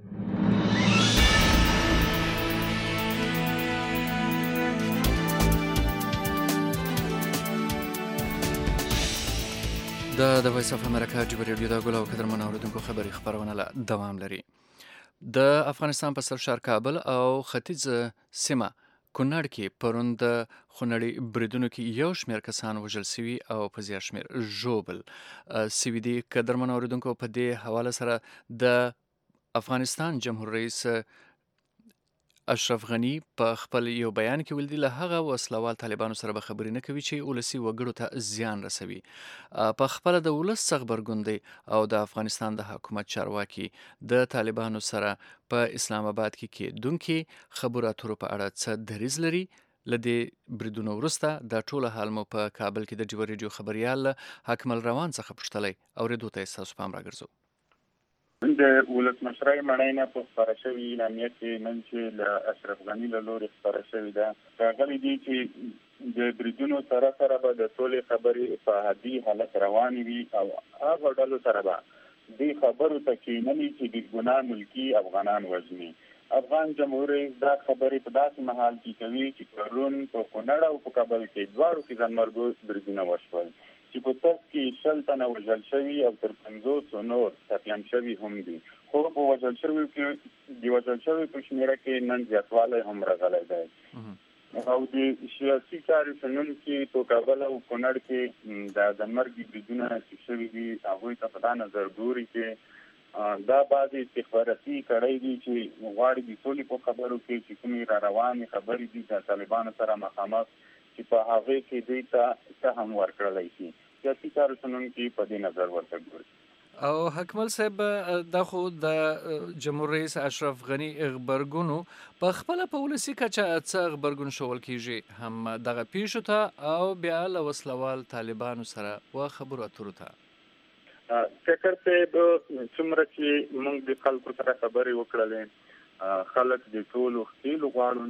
د وایس اف امریکا ډیوا ریډیو د ګل او قدرمن اوریدونکو خبري خبرونه لا دوام لري. د افغانستان په سرشار کابل او ختیځ سیمه کونړ کې پرون د خونړي بریدونو کې یو شمېر کسان وژل سوي او په زیات شمېر ژوبل سوي دي. قدرمن اوریدونکو په دې حواله سره د افغانستان جمهور رئیس اشرف غنی په خپل یو بیان کې ویل دي له هغه وسلوال طالبانو سره به خبرې نه کوي چې ولسي وګړو ته زیان رسوي. په خپل د ولس څخه غبرګون دی او د افغانستان د حکومت چارواکي د طالبانو سره په اسلام آباد کې کېدونکي خبرو اترو په اړه څه دریځ لري. لدې بریدونو وروسته د ټوله حال مو په کابل کې د ډیوا ریډیو خبريال حکمل روان څخه پوښتلی اوریدو ته ستاسو پام راګرځو. د ولسمشرۍ مړی نه په خپاره شوي اعلامیه کې نن چې له اشرف غني له لورې خپاره شوې ده راغلي دي چې د بریدونو سره سره به د ټولې خبرې په عادي حالت روانې وي او هغه ډلو سره به دې خبرو ته کېنلي چې بېګناه ملکي افغانان وژني. افغان جمهور رئیس دا خبرې په داسې مهال کې کوي چې پرون په کونړ او په کابل کې دواړو کې ځانمرګو بریدونه وشول چې په ترڅ کې 100 تنه وژل شوي او تر 50 نور ټپیان شوي هم دي. خو په وژل شوي په شمېره کې نن زیاتوالی هم راغلی دی او د سیاسي چارو شنونکي په کابل او کونړ کې د مرګ بریدونه چې شوي دي هغوی ته په دا نظر ګوري چې دا بعضې استخباراتي کړۍ دي چې غواړي د سولې په خبرو کې چې کومې را روانې خبرې دي د طالبانو سره مخامخ چې په هغې کې دوی ته هم ورکړلی شي. سیاسي چارو شنونکي په دې نظر ورته ګوري. او حکمل صاحب دا خو د جمهور رئیس اشرف غني غبرګونو په خپل په ولسی کچه څه غبرګون شول کیږي هم دغه پیښو ته او بیا له وسلوال طالبانو سره و خبرو اترو ته. فکر ته څومره چې موږ د خلکو سره خبرې وکړلې خلک د ټولو خېلو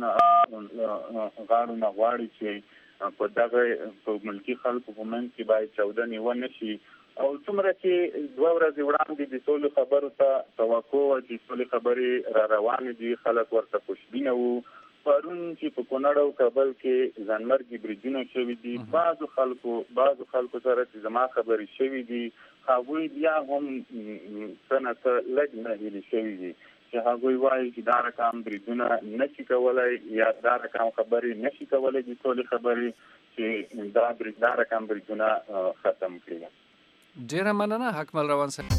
غاړو نه غواړي چې په دغه په ملکي خلکو په منځ کې باید چاودنې ونه شي او څومره چې 2 ورځې وړاندې د سولې خبرو ته توقع وه چې سولې خبرې را روانې دي خلک ورته خوشبینه وو. پرون چې په کونړ او کابل کې ځانمرګي بریدونه شوي دي بعضو خلکو سره چې زما خبرې شوي دي هغوی بیا هم څه نه څه لږ ناهیلي شوي دي چې هغوی وایي چې دا رقم بریدونه نشي کولی یا دا رقم خبرې نشي کولی د ټولې خبرې چې دا رقم بریدونه ختم کړي. ډیره مننه حکمل روان صاحب.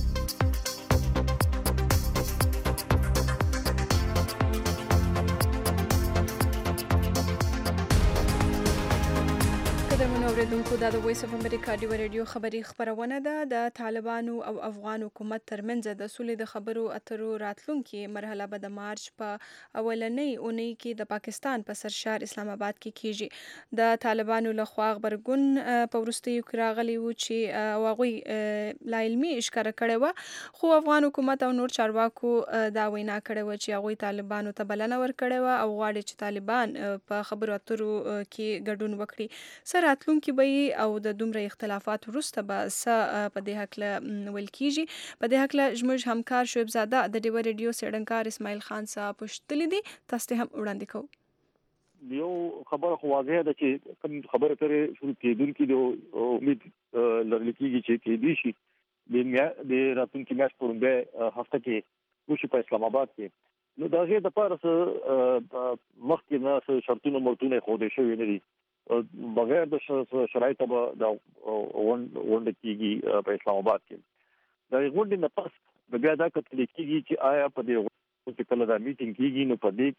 اوریدونکو دا د وایس اف امریکا ډیوا ریډیو خبري خبرونه ده. د طالبانو او افغان حکومت ترمنځ د سولې د خبرو اترو راتلونکي مرحله به د مارچ په اولنۍ اونۍ کې د پاکستان په سرشار اسلام آباد کې کیږي. د طالبانو له خوا غبرګون په وروستیو کې راغلی و چې هغوی لا علمي اشاره کړې وه خو افغان حکومت او نور چارواکو دا وینا کړې وه چې هغوی طالبانو ته بلنه ورکړې وه او غواړي چې طالبان په خبرو اترو کې ګډون وکړي. سره راتلونکي به او د دومره اختلافات وروسته به څه په دې هکله ویل کیږي. په دې هکله زموږ همکار شعیب زاده د ډیوا ریډیو څېړنکار اسماعیل خان صاحب پوښتلي دي تاسو ته هم وړاندې کوو. یو خبره خو واضح ده چې کوم خبره پرې شروع کېدونکي د امید لرل کېږي چې کېدی شي د راتلونکي میاشت په لومړۍ هفته کې وشي په اسلام آباد کې. نو د هغې دپاره څه مخکې نه شرطونه مرطونه ښودل شوي نه دي بغیر د شرایطو به د غونډه کېږي په اسلام آباد کې. د غونډې نه پس بیا دا کتل کېږي چې آیا په دې غونډه کې کله دا میټینګ کېږي نو په دې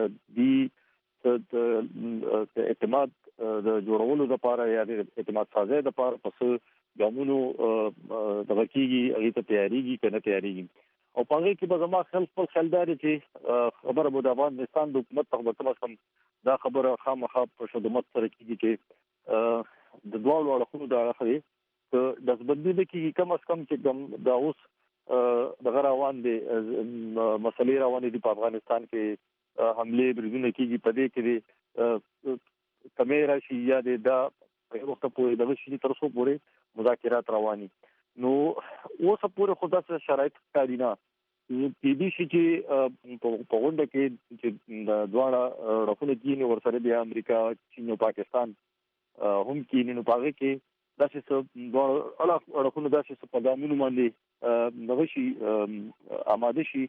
کې د اعتماد د جوړولو لپاره یا د اعتماد سازۍ لپاره پس ګامونو دغه کېږي هغې ته تیارېږي که نه تیارېږي. او په هغې کې به زما خپل خیال دا دی چې خبره به د افغانستان د حکومت څخه به کم از کم دا خبره خامخا په شدت سره کېږي چې د دواړو اړخونو د اړخه دی که ډزبندي نه کېږي کم از کم چې دا اوس دغه روان دي مسلې روانې دي په افغانستان کې حملې بریدونه کېږي په دې کې کمې راشي یا دا په یو وخت پورې دغه شي تر څو پورې مذاکرات رواني نو اوس پورې خو داسې شرایط ښکاري نه کې دي چې په غونډه کې چې د دواړه اړخونو کې ورسره د امریکا چین او پاکستان هم کې نو پاره کې داسې څه دواړه اړخونو داسې څه پیغامونه باندې دغه شي آماده شي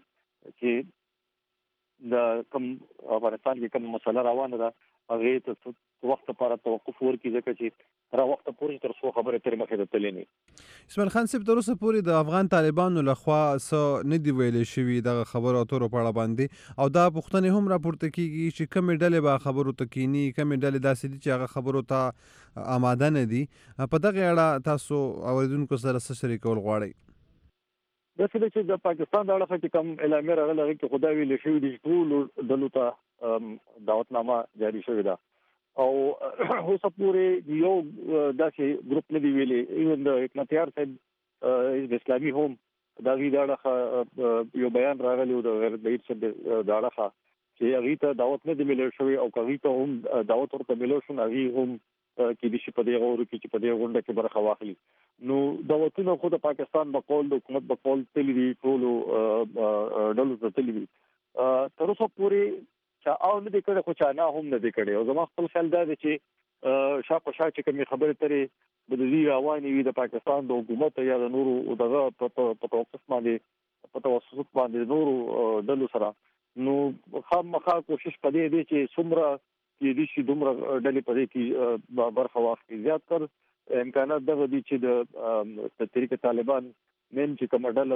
چې د کوم افغانستان کې کوم مسله روانه ده هغه ته وخت لپاره توقف ورکړي ځکه چې را وخت پورې تر څو خبره تر مخه تللې نه اسماعیل خان صاحب تر اوسه پورې د افغان طالبانو لخوا څه نه دی ویل شوی د خبرو اترو په اړه باندې او دا پوښتنې هم راپورته کیږي چې کومې ډلې به خبرو ته کینی کومې ډلې داسې دي چې هغه خبرو ته آماده نه دي په دغه اړه تاسو اوریدونکو سره څه شریکول غواړئ د څه چې د پاکستان د اړخه چې کوم اعلامیه راغله چې خدای ویل شوی دي ټول دلو ته دعوتنامه جاری شوې ده او اوس پورې یو داسې ګروپ نه دی ویلي ایون د حکمتیار صاحب د اسلامي هم دا غي داړه یو بیان راغلی د غیر بعید صاحب داړه چې هغه ته دعوت نه دی ملل شوی او هغه ته هم دعوت ورته ملل شو هغه هم کې د شي په دې غوړو کې چې په دې غونډه کې برخه واخلي نو دعوتونه خو د پاکستان بقول د حکومت بقول تللی دي ټول ډلو ته تللی دي تر اوسه پورې چا او نه دې کړه خو چا نه هم نه دې کړه او زما خپل خیال دا دی چې شاپه شا چې کومې خبرې ترې د دې رواني وي د پاکستان د حکومت یا د نورو دغه په توقف باندې په توسط باندې نورو ډلو سره نو خامخا کوشش پدې دي چې څومره کې دي چې دومره ډلې پدې کې برخه واخلي زیات تر امکانات دغه دي چې د تحریک طالبان نن چې کومه ډله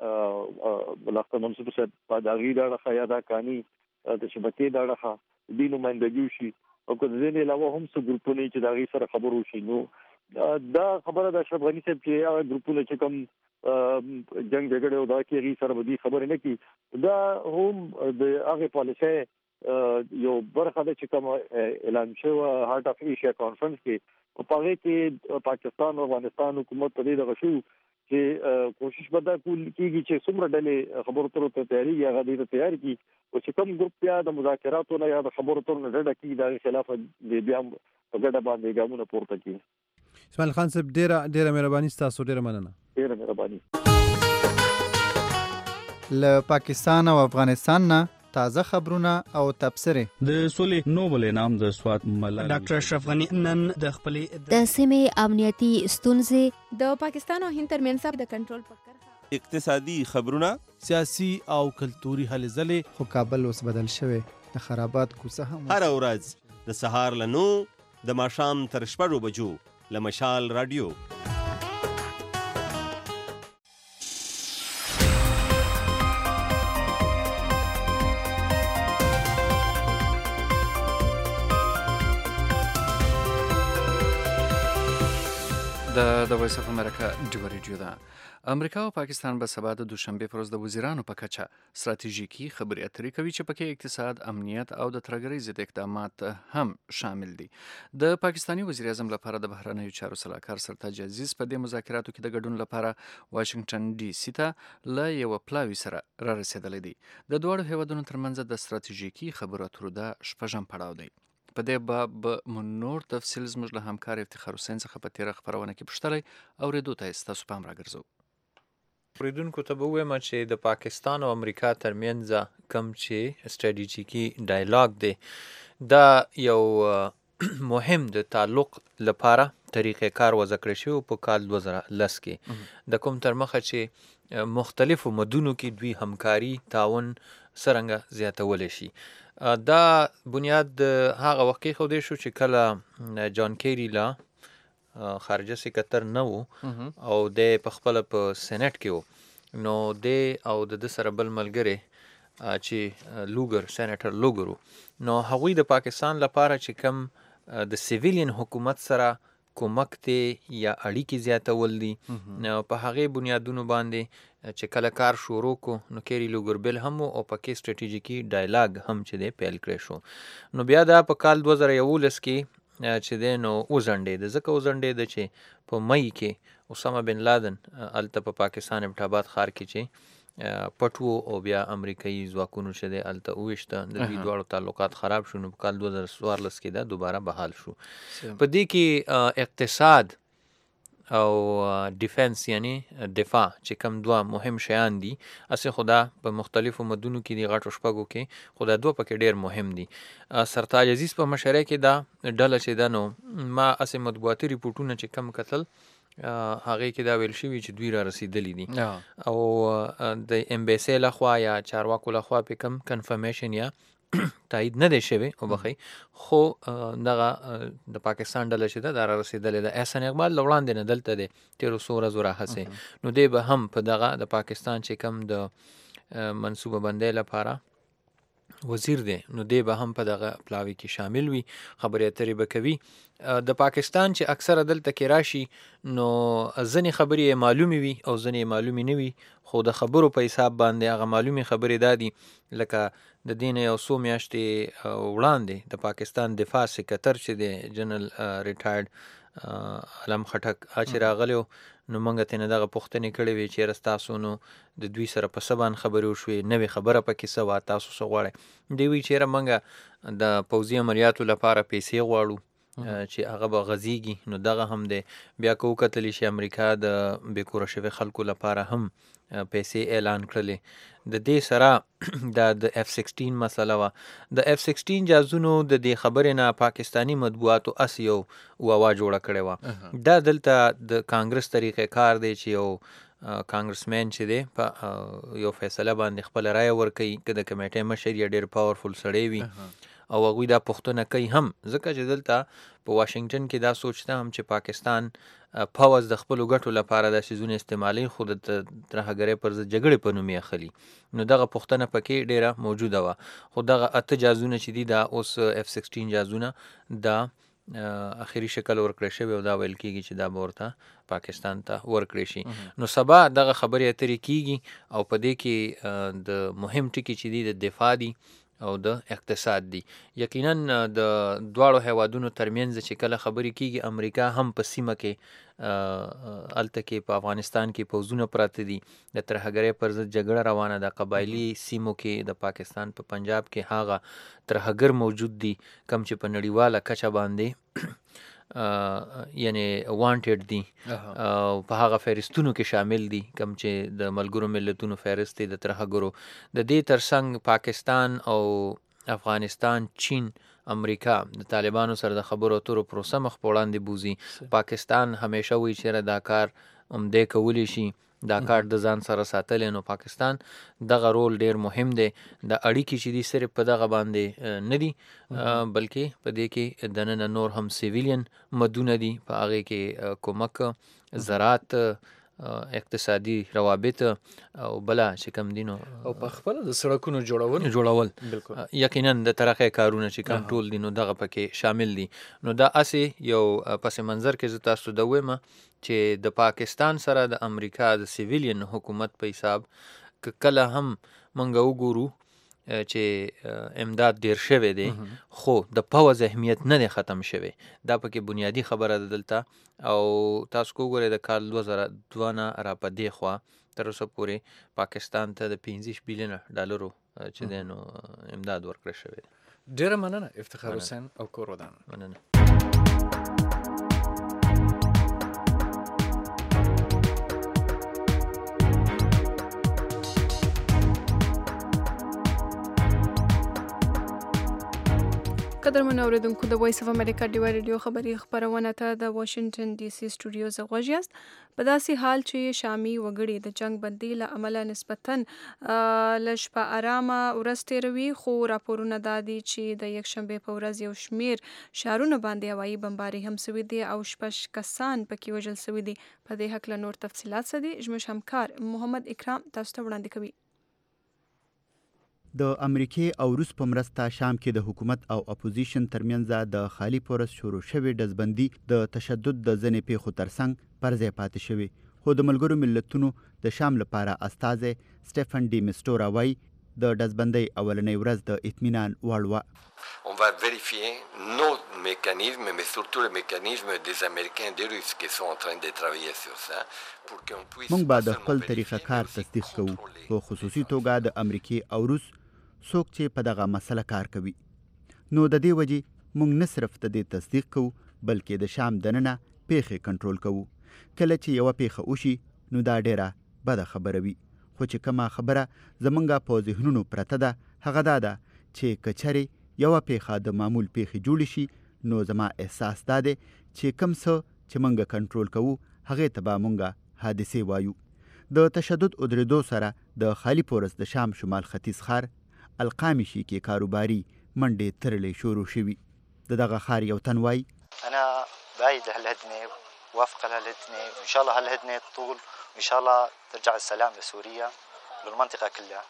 ده بلخته منصور صاحب په داغي ډله یا دا کانی د شبکې د اړه د نمائندګي شي او که د دې علاوه هم څه ګروپونه چې دا غي سره خبرو شي نو دا خبره د اشرف غنی صاحب چې هغه ګروپونه چې کوم جنگ جګړه او دا کې غي سره بدی خبره نه کی دا هم د هغه پالیسي یو برخه د چې کوم اعلان شو هارت اف ایشیا کانفرنس کې په هغه کې پاکستان او افغانستان حکومت په دې دغه شو چې کوشش ودا کول کیږي چې څومره ډلې خبرو ته تیاری یا غوډه ته تیاری کی او چې کوم ګروپ یا د مذاکراتو نه یا د خبرو ته نه ډډه کی د خلاف د بیا په ګډه باندې ګامونه پورته کی اسماعیل خان صاحب ډیره مهرباني تاسو ډیره مننه ډیره مهرباني له پاکستان او افغانستان نه تازه خبرونه او تبصرې د سولې نوبل انعام د سوات ملالۍ ډاکټر اشرف غنی نن د خپلې د سیمې امنیتي ستونزې د پاکستان او هند ترمنځ د کنټرول پکړه اقتصادي خبرونه سیاسي او کلتوري هلې ځلې خو کابل اوس بدل شوی د خرابات کوڅه هم هر ورځ د سهار له 9 د ماښام تر 6 بجو له مشال رادیو د وایس اف امریکا ډیو ریډیو ده امریکا او پاکستان به سبا د دوشنبه پر ورځ د وزیرانو په کچه ستراتیژیکي خبرې اترې کوي چې پکې اقتصاد، امنیت او د ترهګرۍ ضد اقدامات هم شامل دي. د پاکستاني وزیر اعظم لپاره د بهرنیو چارو سلاکار سرتاج عزیز په دې مذاکراتو کې د ګډون لپاره واشنگټن ډي سي ته له یو پلاوي سره را رسیدلی دی. د دوړو هیوادونو ترمنځ د ستراتیژیکي خبرو اترو د شپږم پړاو دی. په دې باب نور تفصیل زموږ له همکار افتخار حسین څخه په تیره خبرونه کې پوښتلی اورېدو ته یې ستاسو پام راګرځو. اوریدونکو ته به ووایم چې د پاکستان او امریکا ترمنځ کوم چې ستراتیژیکي ډایلاګ دی دا یو مهم د تعلق لپاره طریقې کار وضع کړی شوی په کال 2010 کې د کوم تر مخه چې مختلفو مدونو کې دوی همکاري تعاون څرنګه زیاتولی شي. دا بنیاد هغه وخت کې ښودی شو چې کله جان کیری لا خارجه سکرتر نه و او د په خپله په سینټ کې و نو د او د سره بل ملګری چې لوګر سینیټر لوګر و نو هغوی د پاکستان لپاره چې کوم د سیویلین حکومت سره کومک دی یا اړیکې زیاتول دي نو په هغې بنیادونو باندې چې کله کار شروع کو نو کیری لوګر بیل هم او پکې ستراتیژیکي ډایلاګ هم چې دی پیل کړی شو. نو بیا دا په کال 2011 کې چې دی نو وزنډېده ځکه وزنډېده چې په مئی کې اسامه بن لادن هلته په پاکستان ابټاباد ښار کې چې پټ و او بیا امریکایي ځواکونو چې دی هلته وویشته د دوی دواړو تعلقات خراب شو. نو په کال 2014 کې دا دوباره بحال شو. په دې کې اقتصاد او ډیفنس یعنی دفاع چې کم دوه مهم شیان دي اسې خدا په مختلفو مدونو کې دي غټو شپږو کې خدا دوه پکې ډیر مهم دي. سرتاج عزیز په مشره کې دا ډله چې دا نو ما اسې مطبوعاتي ریپورټونه چې کم کتل هغه کې دا ویل شوی چې دوی را رسیدلی دي او د امبیسی لخوا یا چارواکو لخوا په کم کنفرمیشن یا تایید نه دی شوی او بخی خو دغه د پاکستان ډله چې دا را رسیدلې ده. احسان اقبال وړاندې نه دلته دی 1300 ورځې راهسې نو دی به هم په دغه د پاکستان چې کم د منصوبه بندۍ لپاره وزیر دی نو دی به هم په دغه پلاوي کې شامل وي خبرې اترې به کوي. د پاکستان چې اکثره دلته کې راشي نو ځینې خبرې معلومې وي او ځینې معلومې نه وي خو د خبرو په حساب باندې هغه معلومې خبرې دا دي لکه د دین یو څو میاشتې وړاندې د پاکستان دفاع سکرټر چې دی جنرال ریټایرډ علم خټک چې راغلی نو موږ ته نه دغه پوښتنې کړې وې چې رستاسو نو د دوی سره په سبان خبرې وشوې نوې خبره پکې څه وه تاسو څه غواړئ دی وی چیرې موږ د پوځي عملیاتو لپاره پیسې غواړو چې هغه به غزیږي نو دغه هم دی. بیا که وکتلی شي امریکا د بېکوره شوي خلکو لپاره هم پیسې اعلان کړلې. د دې سره د F-16 مسله وه. د F-16 جازونو د دې خبرې نه پاکستانی مطبوعاتو اس یو واوا جوړه کړې وه. دا دلته د کانګرس طریقې کار دی چې یو کانګرسمین چې دی په یو فیصله باندې خپل رایه ورکوي که د کمیټې مشر یا ډېر پاورفل سړی وي او هغوی دا پوښتنه کوي هم ځکه چې دلته په واشنګټن کې دا سوچته هم چې پاکستان پوځ د خپلو ګټو لپاره دا څیزونه استعمالوي خو د ترهګرۍ پر ضد جګړې په نوم یې اخلي نو دغه پوښتنه پکې ډیره موجوده وه. خو دغه 8 جازونه چې دي دا اوس F-16 جازونه دا اخري شکل ورکړی شوی او دا ویل کېږي چې دا به ورته پاکستان ته ورکړی شي. نو سبا دغه خبرې اترې کېږي او په دې کې د مهم ټکي چې دي د دفاع دي او د اقتصاد دي. یقینا د دواړو هیوادونو ترمنځ چې کله خبرې کېږي امریکا هم په سیمه کې الته کې په افغانستان کې پوځونه پراته دي د ترهګرۍ پر ضد جګړه روانه ده. قبایلي سیمو کې د پاکستان په پنجاب کې هغه ترهګر موجود دي کم چې په نړیواله کچه باندې یعنی وانټډ دي په هغه فهرستونو کې شامل دي کم چې د ملګرو ملتونو فهرست دی د ترهګرو. د دې ترڅنګ پاکستان او افغانستان چین امریکا د طالبانو سره د خبرو اترو پروسه مخ په وړاندې بوزي. پاکستان همیشه وایي چې دا کار عمدې کولی شي دا کار د ځان سره ساتلی نو پاکستان دغه رول ډیر مهم دی. د اړیکې چې دي صرف په دغه باندې نه دي بلکې په دې کې دننه نور هم سیویلین مدونه دي په هغې کې کومک زراعت اقتصادي روابط او بلا چې کم دي نو او په خپله د سړکونو جوړول یقینا د ترقۍ کارونه چې کم ټول دي نو دغه پکې شامل دي. نو دا اسې یو پس منظر کې زه تاسو ته وایم چې د پاکستان سره د امریکا د سیویلین حکومت په حساب کله هم منګه وګورو چې امداد ډیر شوی دی خو د پوځ اهمیت نه دی ختم شوی. دا پکې بنیادی خبره ده دلته او تاسو وګورئ د کال 2002 نه را په دې خوا تر اوسه پورې پاکستان ته د 15 بلیون ډالرو چې دی نو امداد ورکړی شوی دی. ډیره مننه افتخار حسین او کور ودان. مننه. قدرمن اوریدونکو د وایس اف امریکا ډیوا ریډیو خبري خبرونه ته د واشنگټن ډي سي سټوډیو څخه غوښیاست. په داسې حال چې شامي وګړي د جنگ بندي له امله نسبتاً لږ په آرامه ورځ تېروي خو راپورونه دا دي چې د یکشنبې په ورځ یو شمېر ښارونو باندې هوایي بمباري هم سوي دي او 6 کسان پکې وژل سوي دي. په دې هکله نور تفصیلات څه دي زموږ همکار محمد اکرام تاسو ته وړاندې کوي. د امریکې او روس په مرسته شام کې د حکومت او اپوزیشن ترمنځ د خالی پورس شروع شوی ډزبندي د تشدد د ځنې پیښو ترڅنګ پر ځای پاتې شوی خو د ملګرو ملتونو د شام لپاره استازی سټیفن ډي میسټورا وایي د ډزبندۍ اولنۍ ورځ د اطمینان وړ وه. On va vérifier nos mécanismes, mais surtout les mécanismes des Américains et des Russes qui sont en train de travailler sur ça pour qu'on puisse... مونږ به د خپل طریقه کار تصدیق کوو په خصوصي توګه د امریکې او روس څوک چې په دغه مسله کار کوي. نو د دې وجې مونږ نه صرف د دې تصدیق کوو بلکې د شام دننه پیښې کنټرول کوو. کله چې یوه پیښه وشي نو دا ډیره بده خبره وي، خو چې کومه خبره زمونږ په ذهنونو پرته ده هغه دا ده چې که چېرې یوه پیښه د معمول پیښې جوړې شي نو زما احساس دا دی چې کوم څه چې موږ کنټرول کوو هغې ته به موږ حادثې وایو. د تشدد ودرېدو سره د خالي پورس د شام شمال ختیځ ښار القامشي کې کاروباري منډې ترلې شروع شوي. د دغه ښار یو تن وایي انا بايد هالهدنه وافق هالهدنه وان شاء الله هالهدنه تطول وان شاء الله ترجع السلام لسوريا والمنطقه كلها.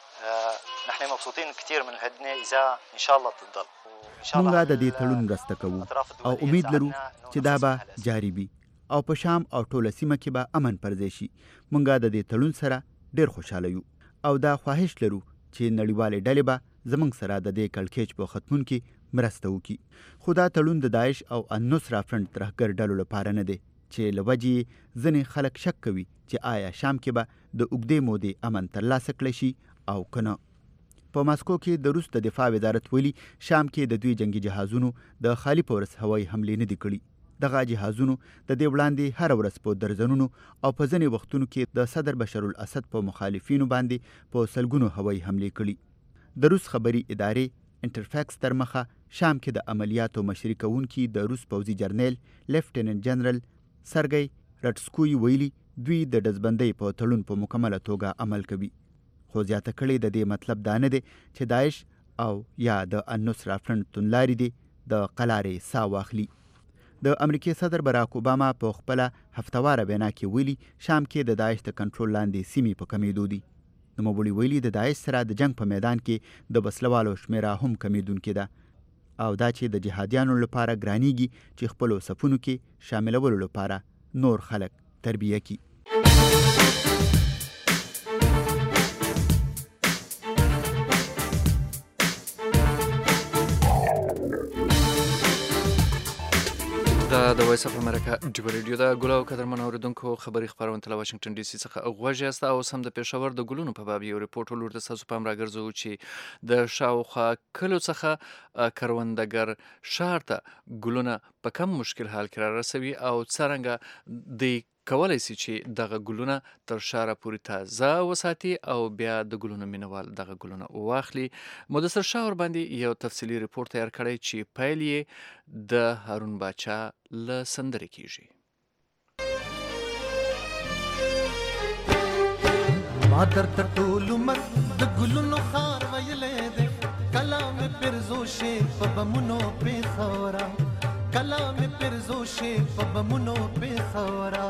نحن مبسوطين كثير من الهدنه اذا ان شاء الله تضل. موږ د دې تړون مرسته کوو او امید لرو چې دا به جاري وي او په شام او ټوله سیمه کې به امن پرځای شي. موږ د دې تړون سره ډېر خوشحاله یو او دا خواهش لرو چې نړیوالې ډلې به زموږ سره د دې کړکېچ په ختمون کې مرسته وکړي. خو دا تړون د داعش او النصره فرنټ ترهګر ډلو لپاره نه دی چې له وجې ځینې خلک شک کوي چې آیا شام کې به د اوږدې مودې امن ترلاسه کړی شي او که نه. په ماسکو کې د روس د دفاع وزارت ویلي شام کې د دوی جنگي جهازونو د خالي پورس هوایي حملې نه دي کړي. دغه جهازونو د دې وړاندې هر ورځ په درزنونو او په ځینې وختونو کې د صدر بشر الاسد په مخالفینو باندې په سلګونو هوایي حملې کړي. د روس خبري ادارې انټرفیکس تر مخه شام کې د عملیاتو مشري کوونکي د روس پوځي جرنیل لیفټیننټ جنرال سرګی رټسکوی ویلي دوی د ډزبندۍ په تړون په مکمله توګه عمل کوي. خو زیاته کړې د دې مطلب دا نه دی چې داعش او یا د النصره فرنټ توندلاري دي د قلارې سا واخلي. د امریکای صدر براک اوباما په خپله هفتواره وینا کې ویلي شام کې د داعش د کنټرول لاندې سیمې په کمیدو دي. نوموړي ویلي د داعش سره د جنگ په میدان کې د وسلوالو شمیره هم کمیدونکې ده او دا چې د جهادیانو لپاره ګرانیږي چې خپلو صفونو کې شاملولو لپاره نور خلک تربیه کړي. دا د وایس اف امریکا ډیو ریډیو دا ګل او قدرمن اوریدونکو خبري خبرونه تل واشنگټن ډي سي څخه غوږ یاست او سم د پېښور د ګلونو په باب یو ریپورت ولور د تاسو پام راګرځو چې د شاوخوا کلو څخه کروندګر شهر ته ګلونه په کم مشکل حال کې را رسوي او څرنګه د کولای شي چې دغه ګلونه تر شاره پورې تازه وساتي او بیا د ګلونو مینوال دغه ګلونه واخلي. مدثر شاه ور باندې یو تفصیلی ریپورت تیار کړی چې پیل یې د هارون باچا له سندرې کیږي. ما درته ټول عمر د ګلونو خار ویلې ده کلام پرزو شي په بمونو پېښورا کلام پرزو شي په بمونو پېښورا.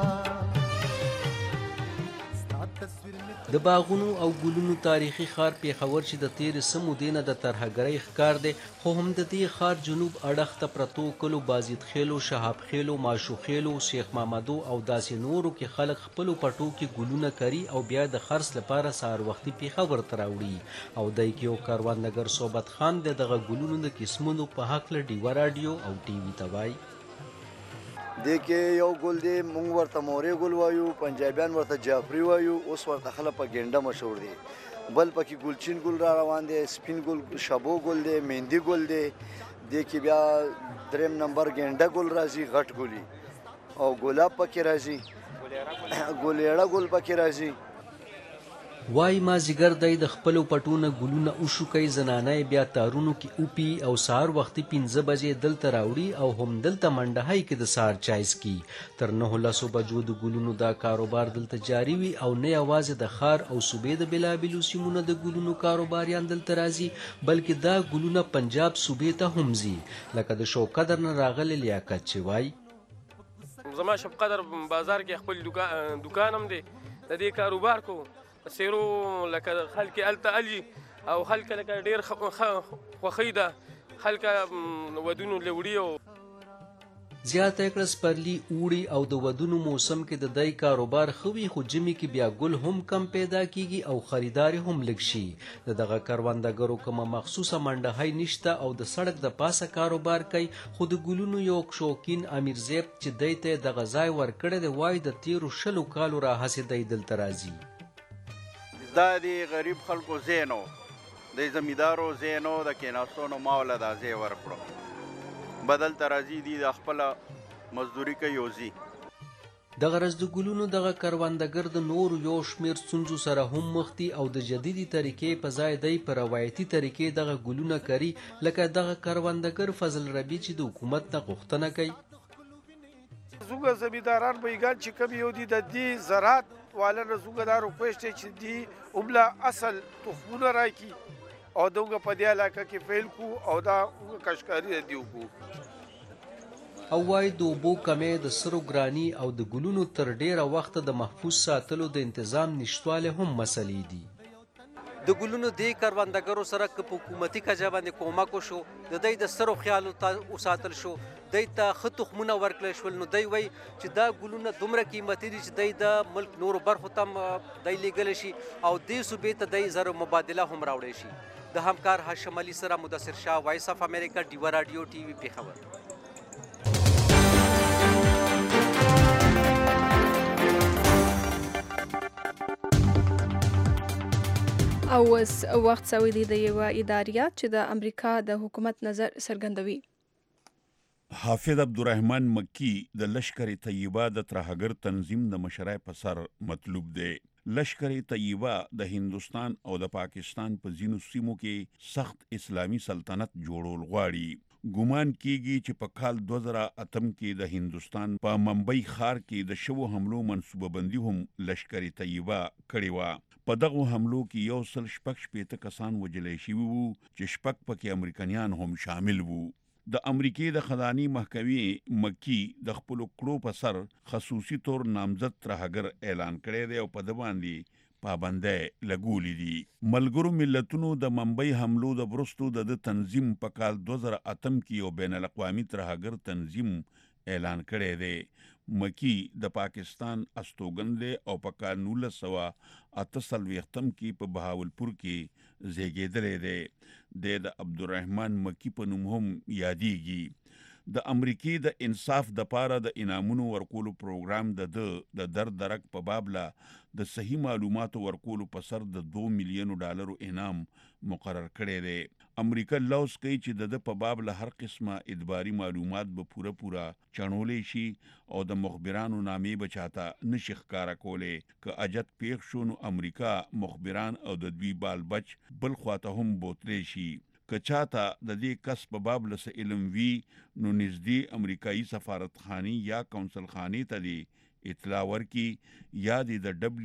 د باغونو او ګلونو تاریخي ښار پېښور چې د تېرې څه مودې نه د ترهګرۍ ښکار دی خو هم د دې ښار جنوب اړخ ته پرتو کلو بازید خیلو شهاب خیلو ماشو خیلو شیخ محمدو او داسې نورو کې خلک خپلو پټو کې ګلونه کري او بیا د خرڅ لپاره سهار وختي پېښور ته راوړي او دی کې یو کاروانګر صحبت خان د دغه ګلونو د قسمونو په هکله ډیوه راډیو او ټي وي ته وایي. دې کې یو ګل دی مونږ ورته مورې ګل وایو پنجابیان ورته جعفري وایو اوس ورته خلک په ګینډه مشهور دی. بل پکې ګلچین ګل را روان دی سپین ګل شبو ګل دی مهندي ګل دی. دې کې بیا دریم نمبر ګینډه ګل راځي غټ ګلي او ګلاب پکې راځي ګلیړه ګل پکې راځي. وای ما زیګر دی د خپلو پټونه ګلونه وشوکئ زنانه بیا تارونو کې اوپي او سهار وختي 5 بجې دلته راوړي او هم دلته منډهی کې د سهار چایس کی تر 9 بجو د ګلونو دا کاروبار دلته جاری وي او نه یوازې د ښار او صوبې د بلابلو سیمونو د ګلونو کاروباریان دلته راځي بلکې دا ګلونه پنجاب صوبې ته هم ځي لکه د شوقدر نه راغلی لیاقت چې وای زما شوقدر بازار کې خپل دکان هم دی د دې کاروبار کو سیرو لکه خلک الته علي او خلک لکه ډیر خوخی ده خلک ودونو لوړي او زیاته کړه سپرلی اوړي او د ودونو موسم کې د دای کاروبار خوي خو جمی کې بیا ګل هم کم پیدا کیږي او خریدار هم لږ شي. دغه کاروندګرو کومه مخصوصه منډهی نشته او د سړک د پاسه کاروبار کوي خو د ګلونو یو شوقین امیر زیب چې دایته د غزای ورکړه د وای د 13 کالو را هسې دی دلته راځي. دا دی غریب خلکو زینو د زمیدارو زینو د کیناستونو ماوله دا زی ورکړو بدل ترازی دی د خپل مزدوری کوي اوزي. دغه رز د ګلونو دغه کروندګر د نورو یو شمیر ستونزو سره هم مخ دي او د جدیدي طریقې په ځای دی په روایتي طریقې دغه ګلونه کري، لکه دغه کروندګر فضل ربی چې د حکومت نه غوښتنه کوي. زوګه زمینداران بیګان چې کم یو دي د دې زراعت والا نه زوګه دا روپېشته چې دی عمله اصل تخمونه راکي او دغه په دې علاقه کې فیل کو او دا کشکاری دی وکړو. او وای د اوبو کمې د سرو ګرانی او د ګلونو تر ډیره وخت د محفوظ ساتلو د تنظیم نشټواله هم مسلې دي. د ګلونو د کروندګرو سره په حکومتي کجا باندې کومک وشو، د دې د سرو خیالو ته وساتل شو، د ته خطخمونه ورکړل شول. نو دی وای چې دا ګلونه دومره قیمتي دي چې د ملک نورو برخو تم د لګل شي او د صوبې ته د زر مبادله هم راوړي شي. د همکار هاشم علي سره مدثر شاه، وایس اف امریکا، ډیوا رادیو ټي وي پیښور. او اوس وخت سوی دی د یوه اداریات چې د امریکا د حکومت نظر څرګندوي. حافظ عبدالرحمن مکی د لشکر طیبه د ترهګر تنظیم د مشرۍ په سر مطلوب دی. لشکر طیبه د هندوستان او د پاکستان په ځینو سیمو کې سخت اسلامی سلطنت جوړول غواړي. ګومان کیږي چې په کال 2008 کې د هندوستان په ممبئی ښار کې د شوو حملو منصوبه بندي هم لشکر طیبه کړې وه. په دغو حملو کې 166 کسان وژلی شوي وو چې 6 پکې امریکایان هم شامل وو. د امریکې د خزاني محکمې مکی د خپلو کړو په سر خصوصي طور نامزد ترهګر اعلان کړی دی او په ده باندې پابندۍ لګولې دي. ملګرو ملتونو د ممبئی حملو د وروستو د تنظیم په کال 2008 کې یو بین الاقوامي ترهګر تنظیم اعلان کړی دی. مکی د پاکستان استوګن دی او په کال 1998 کې په بهاولپور کې زیږیدلی دی. د عبدالرحمن مکی په نوم هم یادیږي. د امریکې د انصاف د پاره د انعامونو ورکولو پروګرام د درد درک په بابله د صحیح معلوماتو ورکولو په سر د $2 میلیون انعام مقرر کړی دی. امریکا لوز کوي چې د په بابله هر قسمه ادباري معلومات به پوره چڼولی شي او د مخبرانو نامې به چاته نشي ښکاره کولی. که اجت پیښ شو نو امریکا مخبران او د دوی بال بچ بل خواته هم بوتلی شي. که چاته د دې کس په بابله څه علم وي نو نږدې امریکایي سفارتخانې یا کونسل خانې ته دی اطلاع ورکي یا د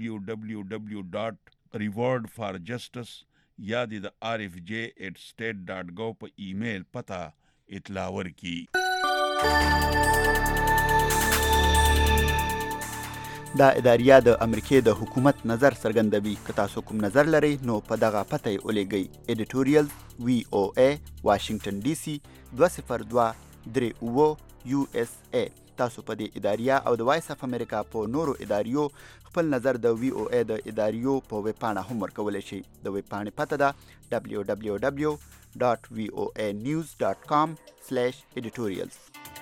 www.rewardforjustice یا د rfj@state.gov په ایمیل پته اطلاع ورکي. دا اداریه د امریکې د حکومت نظر څرګندوي. که تاسو کوم نظر لرئ نو په دغه پته یې ولیږئ. editorial VOA واشنگټن DC 20238 USA. تاسو په دې اداریه او د وایس اف امریکا په نورو اداریو خپل نظر د VOA د اداریو په ویب پاڼه هم ورکولی شئ. د ویب پاڼې پته ده www.voanews.com/editorials.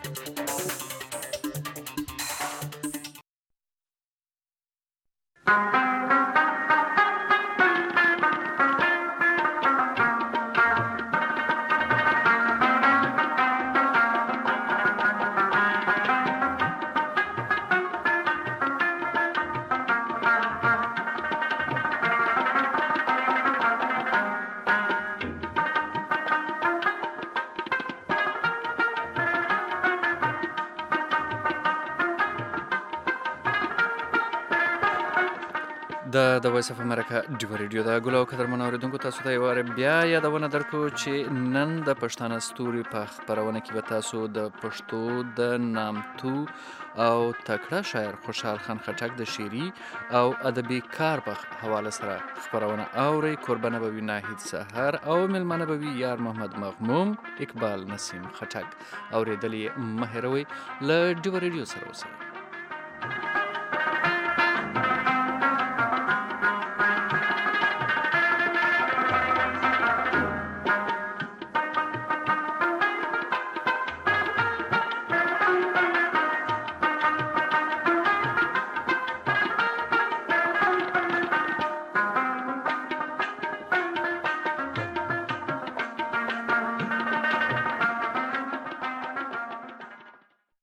د وایس اف امریکا ډیوا ریډیو د ګلو قدرمنو اوریدونکو تاسو ته یو وار بیا یادونه درکو چې نن د پښتانه ستوري په خبرونه کې به تاسو د پښتو د نامتو او تکړه شاعر خوشحال خان خټک د شعري او ادبي کار په حواله سره خبرونه اوري. قربانه به وي ناهید سحر او ملمنه به وي یار محمد مغموم اقبال نسیم خټک. اوریدل یې مه هېروئ. له ډیوا ریډیو سره اوسئ.